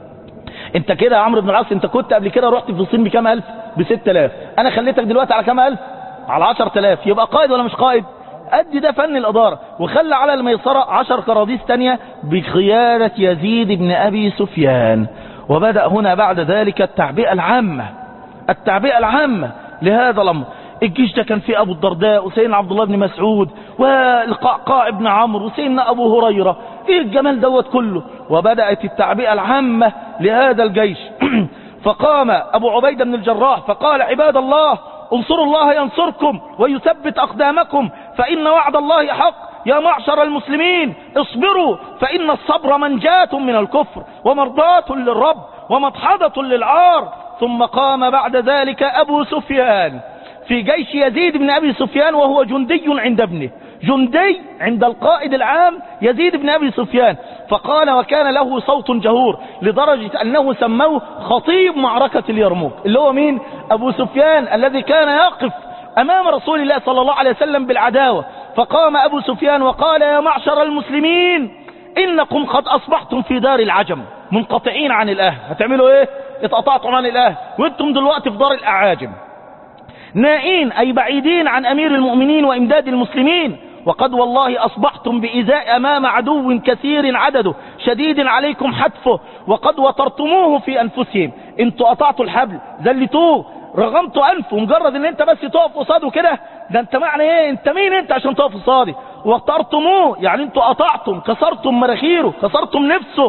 انت كده يا عمرو بن العاص، انت كنت قبل كده رحت في الصين بكام ألف؟ ب6,000. انا خليتك دلوقتي على كام ألف؟ على 10,000. يبقى قائد ولا مش قائد؟ أدي ده فن الإدارة. وخلى على الميسرة 10 كراديس تانية بقيادة يزيد بن أبي سفيان. وبدأ هنا بعد ذلك التعبئة العامة، التعبئة العامة لهذا الأمر. الجيش ده كان فيه أبو الدرداء وسيدنا عبد الله بن مسعود والقعقاع بن عمرو وسيدنا أبو هريرة. إيه الجمال دوت كله. وبدأت التعبئة العامة لهذا الجيش. فقام أبو عبيدة بن الجراح فقال: عباد الله، انصروا الله ينصركم ويثبت أقدامكم، فإن وعد الله حق. يا معشر المسلمين اصبروا، فإن الصبر منجاة من الكفر ومرضاة للرب ومدحضة للعار. ثم قام بعد ذلك أبو سفيان في جيش يزيد بن أبي سفيان وهو جندي عند ابنه، جندي عند القائد العام يزيد بن أبي سفيان. فقال، وكان له صوت جهور لدرجة أنه سموه خطيب معركة اليرموك، اللي هو مين؟ أبو سفيان الذي كان يقف أمام رسول الله صلى الله عليه وسلم بالعداوة. فقام أبو سفيان وقال: يا معشر المسلمين، إنكم قد أصبحتم في دار العجم منقطعين عن الأهل. هتعملوا إيه؟ اتقطعتم عن الأهل وانتم دلوقتي في دار الأعاجم، نائين أي بعيدين عن أمير المؤمنين وإمداد المسلمين. وقد والله أصبحتم بإزاء أمام عدو كثير عدده شديد عليكم حتفه، وقد وترتموه في أنفسهم. انتوا قطعتوا الحبل، زلتوه، رغمتوا أنفه. مجرد ان انت بس تقف قصاده كده، ده انت معنى ايه؟ انت مين انت عشان تقف قصادي؟ وترتموه يعني انتوا قطعتم، كسرتم مراخيره، كسرتم نفسه،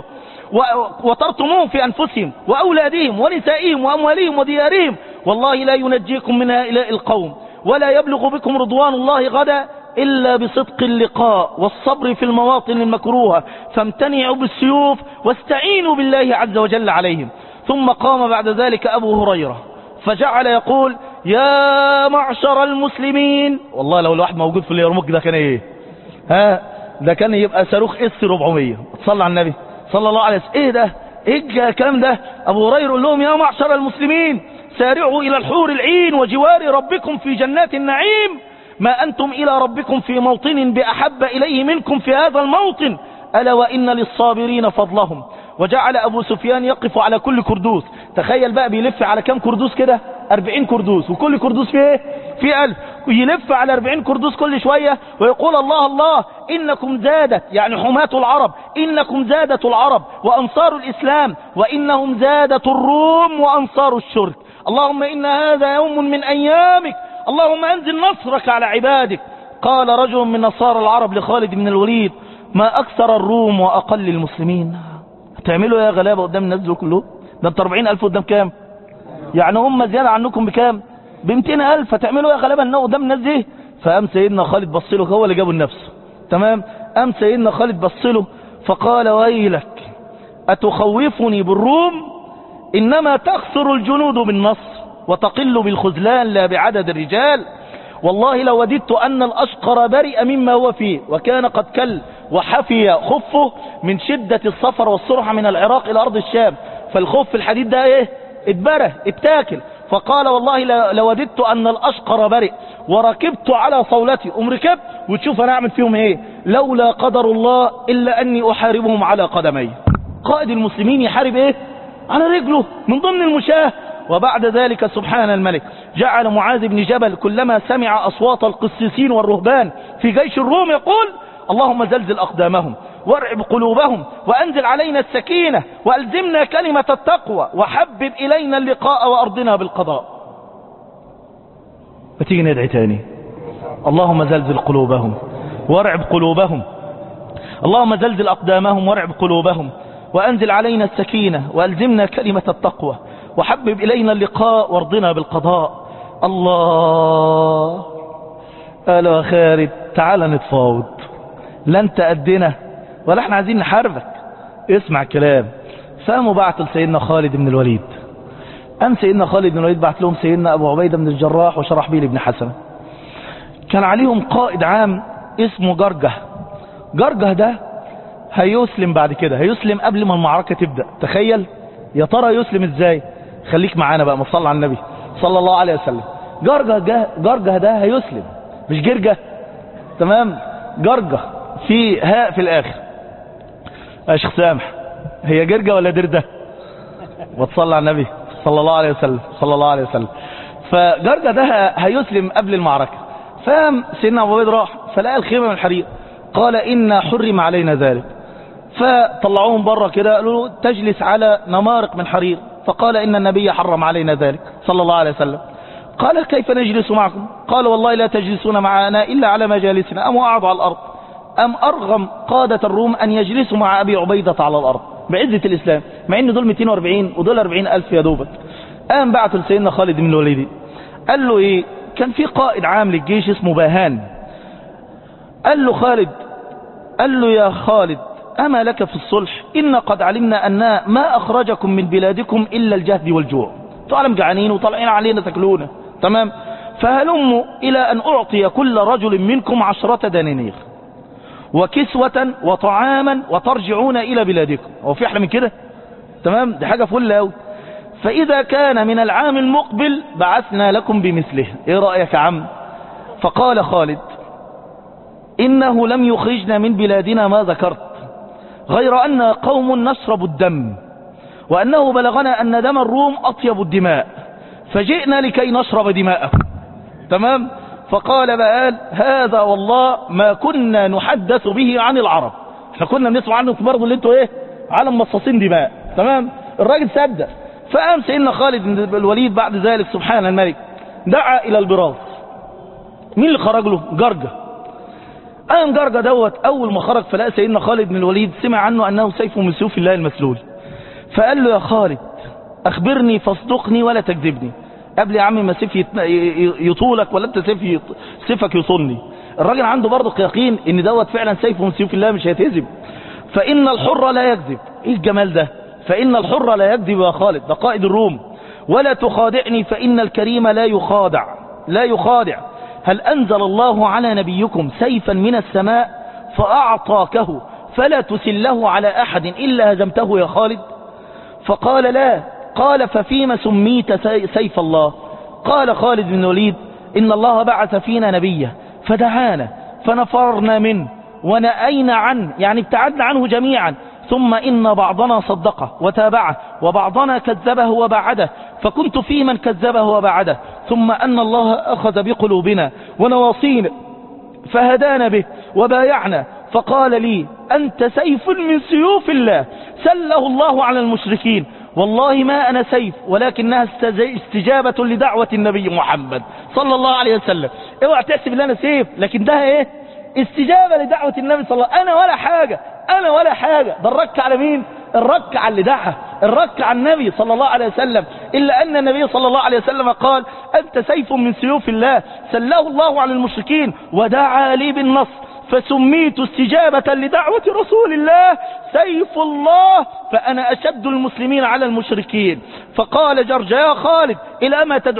وترتموه في أنفسهم وأولادهم ونسائهم وأموالهم وديارهم. والله لا ينجيكم من هؤلاء القوم ولا يبلغ بكم رضوان الله غدا إلا بصدق اللقاء والصبر في المواطن المكروهة، فامتنعوا بالسيوف واستعينوا بالله عز وجل عليهم. ثم قام بعد ذلك أبو هريرة فجعل يقول: يا معشر المسلمين. والله لو الواحد موجود في اليرموك ده كان ايه؟ ده كان يبقى صاروخ S-400. تصلى على النبي صلى الله عليه وسلم. ايه ده؟ ايه الكلام ده؟ ابو هريرة يقول لهم: يا معشر المسلمين، سارعوا الى الحور العين وجوار ربكم في جنات النعيم، ما انتم الى ربكم في موطن باحب اليه منكم في هذا الموطن، الا وان للصابرين فضلهم. وجعل ابو سفيان يقف على كل كردوس. تخيل بقى بيلف على كام كردوس كده؟ 40 كردوس، وكل كردوس فيه ايه؟ فيه 1000. ويلف على 40 كردوس كل شوية ويقول: الله الله، إنكم زادت، يعني حماة العرب، إنكم زادت العرب وأنصار الإسلام، وإنهم زادت الروم وأنصار الشرك. اللهم إن هذا يوم من أيامك، اللهم أنزل نصرك على عبادك. قال رجل من نصارى العرب لخالد بن الوليد: ما أكثر الروم وأقل المسلمين. هتعملوا يا غلابة قدام الناس دول كلهم؟ ده انت 40,000 قدام كام؟ يعني هم زيادة عنكم بكام؟ ب200,000. هتعملوا يا غلابة انه قدام الناس دي؟ فقام سيدنا خالد بصله، هو اللي جابه لنفسه، تمام؟ قام سيدنا خالد بصله فقال: ويلك، أتخوفني بالروم؟ إنما تخسر الجنود بالنصر وتقل بالخذلان لا بعدد الرجال. والله لو وددت أن الأشقر برئ مما هو فيه وكان قد كل وحفي خفه من شدة السفر والسرعة من العراق إلى أرض الشام، فالخف الحديد ده ايه؟ اتبره اتاكل. فقال والله لوددت أن الأشقر برئ وركبت على صولتي، ركبت وتشوف أنا أعمل فيهم ايه، لولا قدر الله إلا أني أحاربهم على قدمي. قائد المسلمين يحارب ايه؟ على رجله من ضمن المشاه. وبعد ذلك سبحان الملك جعل معاذ بن جبل كلما سمع أصوات القسيسين والرهبان في جيش الروم يقول اللهم زلزل أقدامهم وارعب قلوبهم وأنزل علينا السكينة وألزمنا كلمة التقوى وحبب إلينا اللقاء وأرضنا بالقضاء. فتيجي ندعي تاني اللهم زلزل قلوبهم وارعب قلوبهم، اللهم زلزل أقدامهم وارعب قلوبهم وأنزل علينا السكينة وألزمنا كلمة التقوى وحبب إلينا اللقاء وارضنا بالقضاء. الله قالوا يا خالد تعال نتفاوض، لا انت قدنا ولا احنا عايزين نحاربك، اسمع الكلام. فقاموا بعتوا لسيدنا خالد بن الوليد، قام سيدنا خالد بن الوليد بعت لهم سيدنا أبو عبيدة بن الجراح وشرحبيل بن حسنة. كان عليهم قائد عام اسمه جرجه. جرجه ده هيسلم بعد كده، هيسلم قبل ما المعركة تبدأ. تخيل يا ترى يسلم ازاي؟ خليك معانا بقى، ما تصلي على النبي صلى الله عليه وسلم. جرجه ده هيسلم، مش جرجه، تمام؟ جرجه في هاء في الاخر. يا شيخ سامح هي جرجه ولا درده؟ وتصلي على النبي صلى الله عليه وسلم صلى الله عليه وسلم. فجرجه ده هيسلم قبل المعركة. فقام سيدنا ابو عبيد راح فلقى الخيمة من الحريق، قال إن حرم علينا ذلك. فطلعوهم بره كده قالوا تجلس على نمارق من حرير، فقال إن النبي حرم علينا ذلك صلى الله عليه وسلم. قال كيف نجلس معكم؟ قال والله لا تجلسون معنا إلا على مجالسنا. أم وقعدوا على الأرض، أم أرغم قادة الروم أن يجلسوا مع أبي عبيدة على الأرض بعزة الإسلام، مع إن دول 240 ودول 40,000 يا دوبك. قام بعتوا لسيدنا خالد بن الوليد، قال له إيه؟ كان في قائد عام للجيش اسمه باهان. قال له خالد، قال له يا خالد أما لك في الصلح؟ إن قد علمنا أن ما أخرجكم من بلادكم إلا الجهد والجوع، تعلم جعانين وطالعين علينا تاكلونا، تمام؟ فهلموا إلى أن أعطي كل رجل منكم 10 دنانير وكسوة وطعاما وترجعون إلى بلادكم. هو في أحلى من كده؟ تمام؟ دي حاجة فل أوي. فإذا كان من العام المقبل بعثنا لكم بمثله. إيه رأيك يا عم؟ فقال خالد إنه لم يخرجنا من بلادنا ما ذكرت، غير أن قوم نشرب الدم، وأنه بلغنا أن دم الروم أطيب الدماء، فجئنا لكي نشرب دماءهم. تمام؟ فقال بقال هذا والله ما كنا نحدث به عن العرب، احنا كنا بنسمع عنكم برضه اللي انتوا ايه؟ عالم مصاصين دماء. تمام؟ الراجل صدق. فقام سيدنا خالد بن الوليد بعد ذلك سبحان الملك دعا إلى البراز. مين اللي خرج له؟ جرجه. قام جرجه دوت أول ما خرج فلقى سيدنا خالد بن الوليد سمع عنه أنه سيف من سيوف الله المسلول، فقال له يا خالد أخبرني فاصدقني ولا تكذبني. قبل يا عم ما سيف يطولك ولا انت سيفك يطولني. الراجل عنده برضه يقين ان دوت فعلا سيف من سيوف الله مش هيتهزم. فإن الحر لا يكذب. ايه الجمال ده؟ فإن الحر لا يكذب يا خالد، ده قائد الروم. ولا تخادعني فإن الكريم لا يخادع، لا يخادع. هل أنزل الله على نبيكم سيفا من السماء فأعطاكه فلا تسله على أحد إلا هزمته يا خالد؟ فقال لا. قال ففيما سميت سيف الله؟ قال خالد بن الوليد إن الله بعث فينا نبيه فدعانا فنفرنا منه ونأينا عنه، يعني ابتعدنا عنه جميعا، ثم إن بعضنا صدقه وتابعه وبعضنا كذبه وبعده، فكنت في من كذبه وبعده، ثم أن الله أخذ بقلوبنا ونواصينا فهدانا به وبايعنا، فقال لي أنت سيف من سيوف الله سله الله على المشركين. والله ما أنا سيف ولكنها استجابة لدعوة النبي محمد صلى الله عليه وسلم. اوعى تحسب ان انا سيف، لكن ده ايه؟ استجابة لدعوة النبي صلى الله عليه وسلم. انا ولا حاجة، انا ولا حاجة. ده الرك على مين؟ الرك على اللي دعا، الرك على النبي صلى الله عليه وسلم. إلا أن النبي صلى الله عليه وسلم قال أنت سيف من سيوف الله سله الله على المشركين ودعا لي بالنصر، فسميت استجابة لدعوة رسول الله سيف الله، فأنا أشد المسلمين على المشركين. فقال جرجا يا خالد إلى ما تدعون؟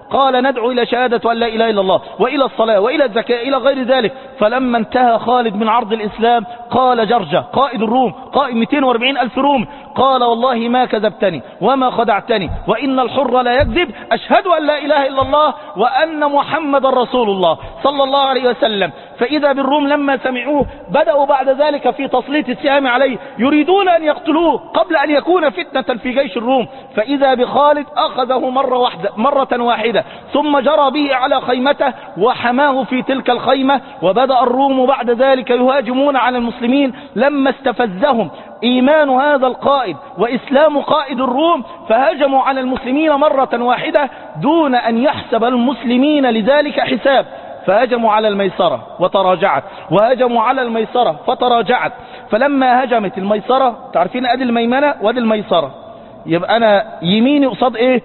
قال ندعو إلى شهادة أن لا إله إلا الله وإلى الصلاة وإلى الزكاة إلى غير ذلك. فلما انتهى خالد من عرض الإسلام قال جرجة قائد الروم قائد 240 ألف روم قال والله ما كذبتني وما خدعتني وإن الحر لا يكذب أشهد أن لا إله إلا الله وأن محمد رسول الله صلى الله عليه وسلم. فإذا بالروم لما سمعوه بدأوا بعد ذلك في تسليط السهام عليه يريدون أن يقتلوه قبل أن يكون فتنة في جيش الروم. فإذا بخالد أخذه مرة واحدة ثم جرى به على خيمته وحماه في تلك الخيمة. وبدأ الروم بعد ذلك يهاجمون على المسلمين لما استفزهم إيمان هذا القائد وإسلام قائد الروم فهجموا على المسلمين مرة واحدة دون أن يحسب المسلمين لذلك حساب. فهجموا على الميسرة وتراجعت وهجموا على الميسرة فتراجعت. فلما هجمت الميسرة تعرفين أدي الميمنة وأدي الميسرة يبقى أنا يميني قصاد إيه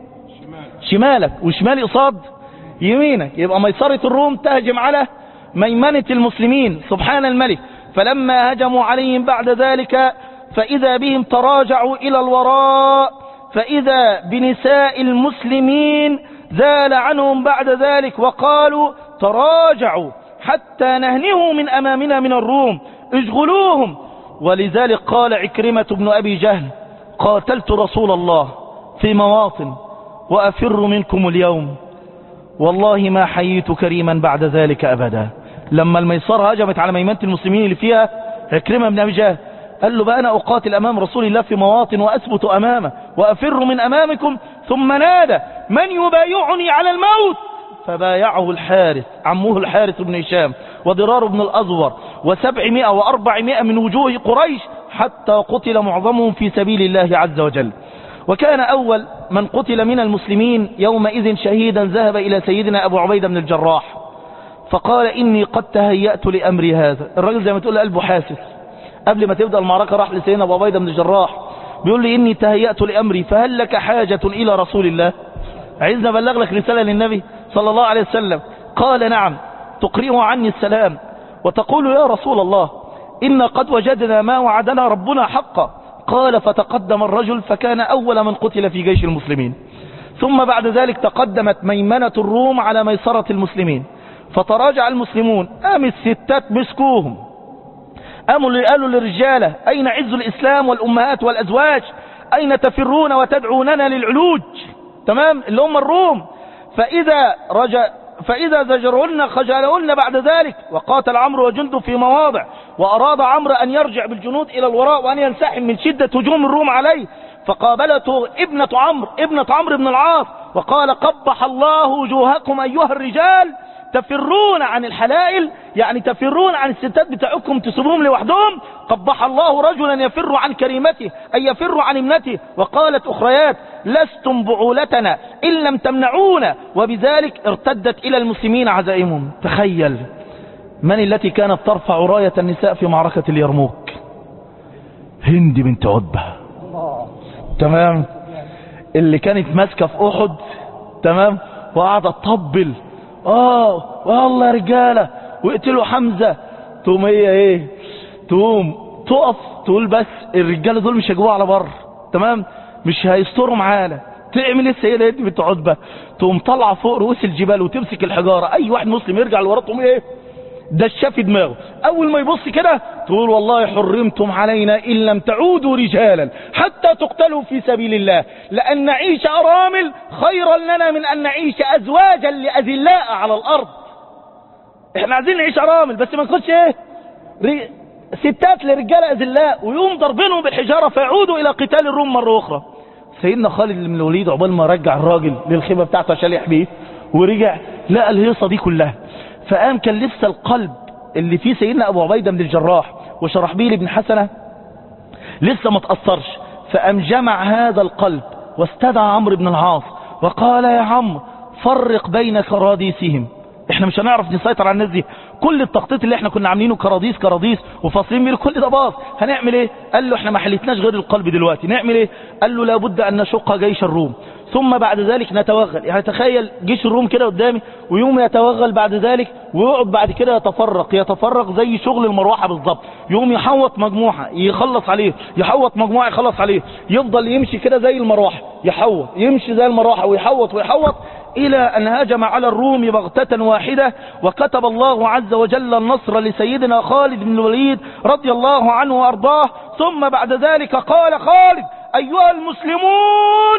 شمالك وشمالي قصاد يمينك يبقى ميسرة الروم تهجم على ميمنة المسلمين سبحان الملك. فلما هجموا عليهم بعد ذلك فإذا بهم تراجعوا إلى الوراء فإذا بنساء المسلمين زال عنهم بعد ذلك وقالوا تراجعوا حتى نهنه من أمامنا من الروم اشغلوهم. ولذلك قال عكرمة بن أبي جهل قاتلت رسول الله في مواطن وأفر منكم اليوم والله ما حييت كريما بعد ذلك أبدا. لما الميسرة هجمت على ميمنة المسلمين اللي فيها عكرمة بن أبي جهل قال له بقى أنا أقاتل أمام رسول الله في مواطن وأثبت أمامه وأفر من أمامكم. ثم نادى من يبايعني على الموت فبايعه الحارث عمه الحارث بن هشام وضرار بن الأزور 700 و400 من وجوه قريش حتى قتل معظمهم في سبيل الله عز وجل. وكان أول من قتل من المسلمين يومئذ شهيدا ذهب إلى سيدنا أبو عبيدة بن الجراح فقال إني قد تهيأت لأمري هذا. الرجل زي ما تقول قلبه حاسس قبل ما تبدأ المعركة راح لسيدنا أبو عبيدة بن الجراح بيقول لي إني تهيأت لأمري فهل لك حاجة إلى رسول الله عايزنا بلغ لك رسالة للنبي صلى الله عليه وسلم. قال نعم تقرئه عني السلام وتقول يا رسول الله إن قد وجدنا ما وعدنا ربنا حقا. قال فتقدم الرجل فكان أول من قتل في جيش المسلمين. ثم بعد ذلك تقدمت ميمنة الروم على ميسرة المسلمين فتراجع المسلمون قام الستات مسكوهم قالوا للرجالة أين عز الإسلام والأمهات والأزواج أين تفرون وتدعوننا للعلوج تمام اللي هم الروم. فإذا زجرهن خجلهن بعد ذلك وقاتل عمرو وجنده في مواضع وأراد عمرو أن يرجع بالجنود إلى الوراء وأن ينسحب من شدة هجوم الروم عليه فقابلته ابنة عمرو بن العاص وقال قبح الله وجوهكم أيها الرجال تفرون عن الحلائل يعني تفرون عن الستات بتاعكم تسيبوهم لوحدهم. قبح الله رجلا يفر عن كريمته أي يفر عن ابنته. وقالت أخريات لستم بعولتنا إن لم تمنعونا. وبذلك ارتدت إلى المسلمين عزائمهم. تخيل من التي كانت ترفع راية النساء في معركة اليرموك هند بنت عتبة تمام اللي كانت ماسكة في أحد تمام وقعدت تطبل والله يا رجالة وقتلوا حمزة. تقوم هي ايه تقوم تقف تقول بس الرجالة دول مش هيجوا على بر تمام مش هيستروا معانا. تعمل ايه السيدة هند بنت عتبة تقوم طالعة فوق رؤوس الجبال وتمسك الحجارة اي واحد مسلم يرجع لورا تقوم ايه دشاه في دماغه. اول ما يبص كده تقول والله حرمتم علينا ان لم تعودوا رجالا حتى تقتلوا في سبيل الله لان نعيش ارامل خيرا لنا من ان نعيش ازواجا لاذلاء على الارض. احنا عايزين نعيش ارامل بس ما نكونش ايه ستات لرجال اذلاء ويقوم ضربينهم بالحجاره فيعودوا الى قتال الروم مره اخرى. سيدنا خالد بن الوليد عقبال ما رجع الراجل للخيمه بتاعته عشان يحميه ورجع لقى الهيصه دي كلها فقام كان لسه القلب اللي فيه سيدنا أبو عبيدة بن الجراح وشرحبيل بن حسنة لسه ما تأثرش. فقام جمع هذا القلب واستدعى عمرو بن العاص وقال يا عمرو فرق بين كراديسهم. احنا مش هنعرف نسيطر على الناس دي كل التخطيط اللي احنا كنا عاملينه كراديس وفاصلين بيه كل ده باظ هنعمل ايه. قال له احنا ما حلتناش غير القلب دلوقتي نعمل ايه. قال له لابد ان نشق جيش الروم ثم بعد ذلك نتوغل. يعني تخيل جيش الروم كده قدامي ويوم يتوغل بعد ذلك ويقعد بعد كده يتفرق زي شغل المروحة بالظبط. يوم يحوط مجموعة يخلص عليه يحوط مجموعة يخلص عليه يفضل يمشي كده زي المروحة يحوط يمشي زي المروحة ويحوط إلى أن هاجم على الروم بغتة واحدة، وكتب الله عز وجل النصر لسيدنا خالد بن الوليد رضي الله عنه وأرضاه. ثم بعد ذلك قال خالد: أيها المسلمون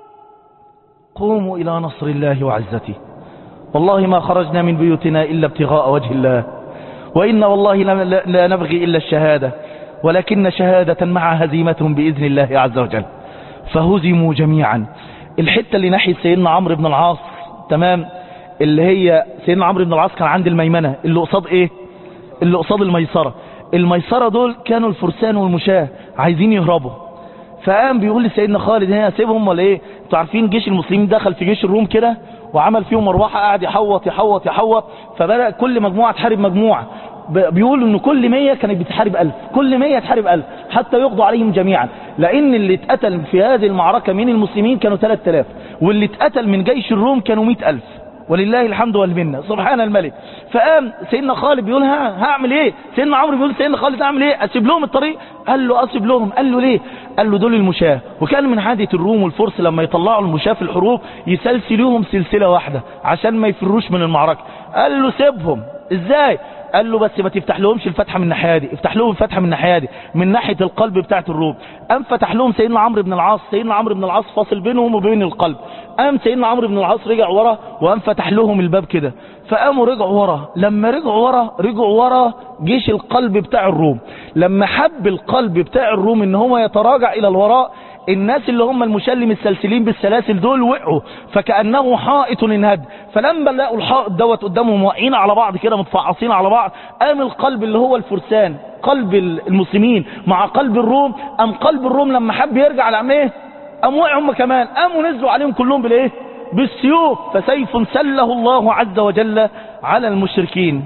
قوموا إلى نصر الله وعزته، والله ما خرجنا من بيوتنا إلا ابتغاء وجه الله، وإن والله لا نبغي إلا الشهادة، ولكن شهادة مع هزيمتهم بإذن الله عز وجل. فهزموا جميعا. الحتة اللي ناحية سيدنا عمرو بن العاص، تمام، اللي هي سيدنا عمرو بن العاص كان عند الميمنة، اللي قصاد ايه؟ اللي قصاد الميسرة. الميسرة دول كانوا الفرسان والمشاة عايزين يهربوا، فقام بيقول لسيدنا خالد: هنا سيبهم ولا ايه؟ انتوا عارفين جيش المسلمين دخل في جيش الروم كده وعمل فيهم مروحة، قاعد يحوط يحوط يحوط، فبدأ كل مجموعة تحارب مجموعة. بيقولوا ان كل 100 كانت بتحارب 1000، كل 100 تحارب 1000 حتى يقضوا عليهم جميعا، لان اللي اتقتل في هذه المعركة من المسلمين كانوا 3000، واللي اتقتل من جيش الروم كانوا 100,000، ولله الحمد والمنة، سبحان الملك. فقام سيدنا خالد بيقول: هعمل ايه؟ سيدنا عمرو بيقول: سيدنا خالد اعمل ايه؟ اسيب لهم الطريق؟ قال له: اسيب لهم. قال له: ليه؟ قال له: دول المشاة، وكان من عادة الروم والفرس لما يطلعوا المشاة في الحروب يسلسلوهم سلسلة واحدة عشان ما يفروش من المعركة. قال له: سيبهم. ازاي؟ قال له: بس ما تفتح لهمش الفتحة من الناحية دي، افتح لهم الفتحة من الناحية دي، من ناحية القلب بتاعت الروم. قام فتح لهم سيدنا عمرو بن العاص، سيدنا عمرو بن العاص فاصل بينهم وبين القلب. قام سيدنا عمرو بن العاص رجع ورا وقام فتح لهم الباب كده، فقاموا رجعوا ورا. لما رجعوا ورا جيش القلب بتاع الروم. لما حب القلب بتاع الروم ان هو يتراجع الى الوراء، الناس اللي هم المشلم السلسلين بالسلاسل دول وقعوا، فكأنه حائط انهد. فلما لقوا الحائط دوت قدامهم واقعين على بعض كده متفعصين على بعض، قام القلب اللي هو الفرسان، قلب المسلمين مع قلب الروم، قام قلب الروم لما حب يرجع لعم ايه؟ قام وقعوا هم كمان، قاموا نزلوا عليهم كلهم بالايه؟ بالسيوف. فسيف سله الله عز وجل على المشركين.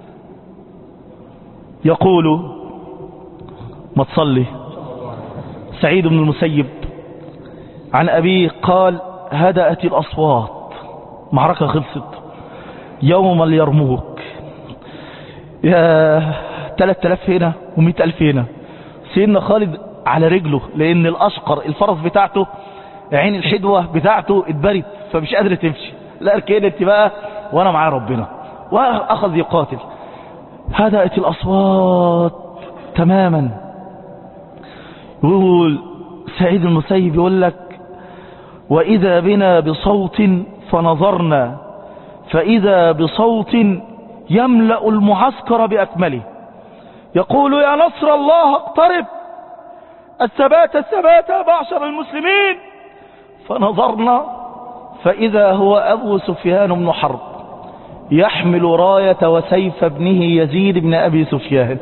يقول: ما تصلي سعيد بن المسيب عن أبيه قال: هدأت الأصوات، معركة خلصت يوم اليرموك، يا 3000 هنا و100,000 هنا. سيدنا خالد على رجله، لأن الأشقر الفرس بتاعته عين الحدوة بتاعته اتبرت فمش قادر تمشي، لا اركين انت بقى وانا معاه ربنا، واخذ يقاتل. هدأت الأصوات تماما. يقول سعيد المسيب يقول لك: وإذا بنا بصوت فنظرنا فإذا بصوت يملأ المعسكر بأكمله، يقول: يا نصر الله اقترب، الثبات الثبات يا معشر المسلمين. فنظرنا فإذا هو أبو سفيان بن حرب يحمل راية وسيف ابنه يزيد بن أبي سفيان،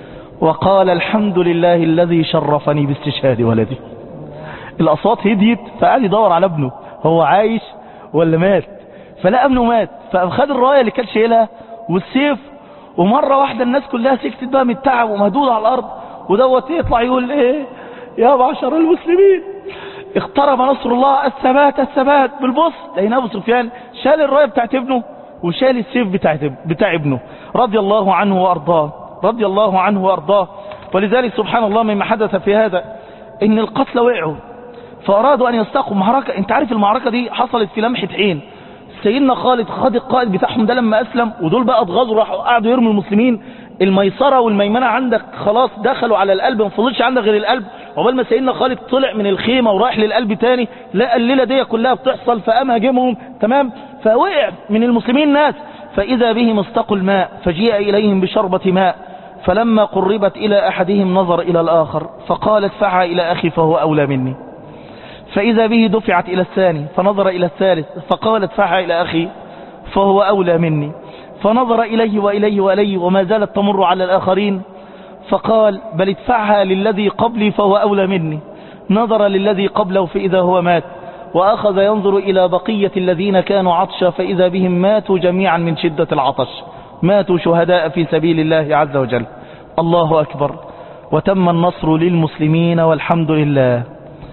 وقال: الحمد لله الذي شرفني باستشهاد ولدي. الأصوات هديت، فقال يدور على ابنه هو عايش ولا مات، فلا ابنه مات، فأخذ الراية اللي كان شايلها والسيف، ومرة واحدة الناس كلها سكتت بقى من التعب ومهدود على الأرض، ودوت يطلع يقول: ايه يا معشر المسلمين اقترب نصر الله، الثبات الثبات. بالبص لقينا أبو سفيان شال الراية بتاعت ابنه وشال السيف بتاع ابنه رضي الله عنه وأرضاه، رضي الله عنه وأرضاه. ولذلك سبحان الله مما حدث في هذا ان القتلى وقعوا فأرادوا أن يستقوا معركة. انت عارف المعركة دي حصلت في لمحة عين. سيدنا خالد خد القائد بتاعهم ده لما أسلم، ودول بقى اتغاظوا راحوا قعدوا يرموا المسلمين. الميسرة والميمنة عندك خلاص دخلوا على القلب، ما فضلش عندك غير القلب. عقبال ما سيدنا خالد طلع من الخيمة ورايح للقلب تاني لقى الليلة دي كلها بتحصل، فقام هاجمهم تمام، فوقع من المسلمين ناس. فإذا بهم استقوا الماء فجيء إليهم بشربة ماء، فلما قربت إلى أحدهم نظر إلى الآخر فقال: ادفعها إلى أخي فهو أولى مني. فإذا به دفعت إلى الثاني فنظر إلى الثالث فقال: ادفعها إلى أخي فهو أولى مني. فنظر إليه وإليه وإليه وما زالت تمر على الآخرين، فقال: بل ادفعها للذي قبلي فهو أولى مني. نظر للذي قبله فإذا هو مات، وأخذ ينظر إلى بقية الذين كانوا عطشا فإذا بهم ماتوا جميعا من شدة العطش، ماتوا شهداء في سبيل الله عز وجل. الله أكبر. وتم النصر للمسلمين والحمد لله.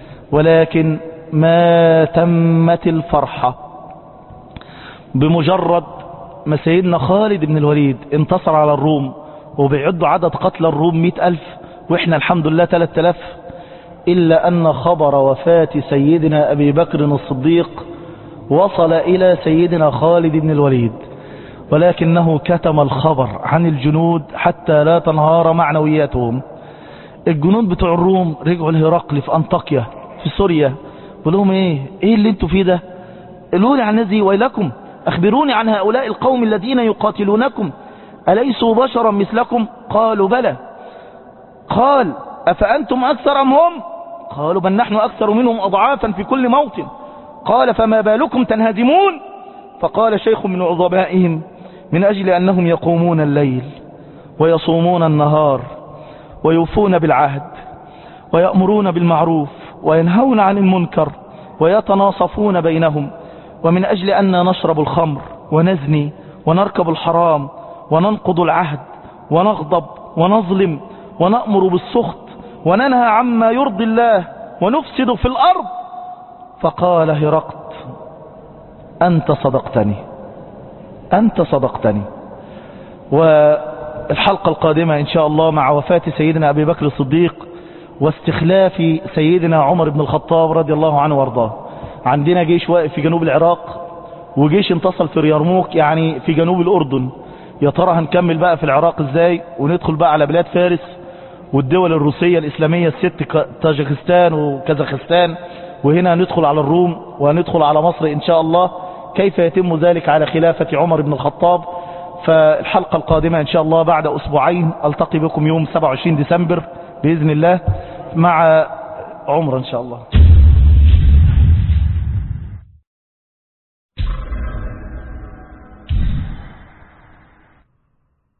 ولكن ما تمت الفرحة بمجرد ما سيدنا خالد بن الوليد انتصر على الروم، وبيعدوا عدد قتل الروم 100,000 وإحنا الحمد لله 3000، إلا أن خبر وفاة سيدنا أبي بكر الصديق وصل إلى سيدنا خالد بن الوليد، ولكنه كتم الخبر عن الجنود حتى لا تنهار معنوياتهم. الجنود بتوع الروم رجعوا لهرقل في أنطاكيا في سوريا، قالوا لهم ايه اللي انتوا فيه ده؟ قالوا عن الذي ويلكم، أخبروني عن هؤلاء القوم الذين يقاتلونكم، أليسوا بشرا مثلكم؟ قالوا بلى. قال أفأنتم أكثر أم هم؟ قالوا بل نحن أكثر منهم أضعافا في كل موطن. قال فما بالكم تنهزمون؟ فقال شيخ من عظمائهم من أجل أنهم يقومون الليل ويصومون النهار ويوفون بالعهد ويأمرون بالمعروف وينهون عن المنكر ويتناصفون بينهم، ومن أجل أن نشرب الخمر ونزني ونركب الحرام وننقض العهد ونغضب ونظلم ونأمر بالسخط وننهى عما يرضي الله ونفسد في الأرض. فقال هرقل أنت صدقتني، أنت صدقتني. والحلقة القادمة إن شاء الله مع وفاة سيدنا أبي بكر الصديق واستخلاف سيدنا عمر بن الخطاب رضي الله عنه وارضاه. عندنا جيش واقف في جنوب العراق وجيش انتصل في اليرموك يعني في جنوب الأردن. يا ترى هنكمل بقى في العراق ازاي وندخل بقى على بلاد فارس والدول الروسية الإسلامية الست، طاجكستان وكازاخستان، وهنا ندخل على الروم وندخل على مصر إن شاء الله. كيف يتم ذلك على خلافة عمر بن الخطاب؟ فالحلقة القادمة إن شاء الله بعد أسبوعين ألتقي بكم يوم 27 ديسمبر بإذن الله مع عمر إن شاء الله.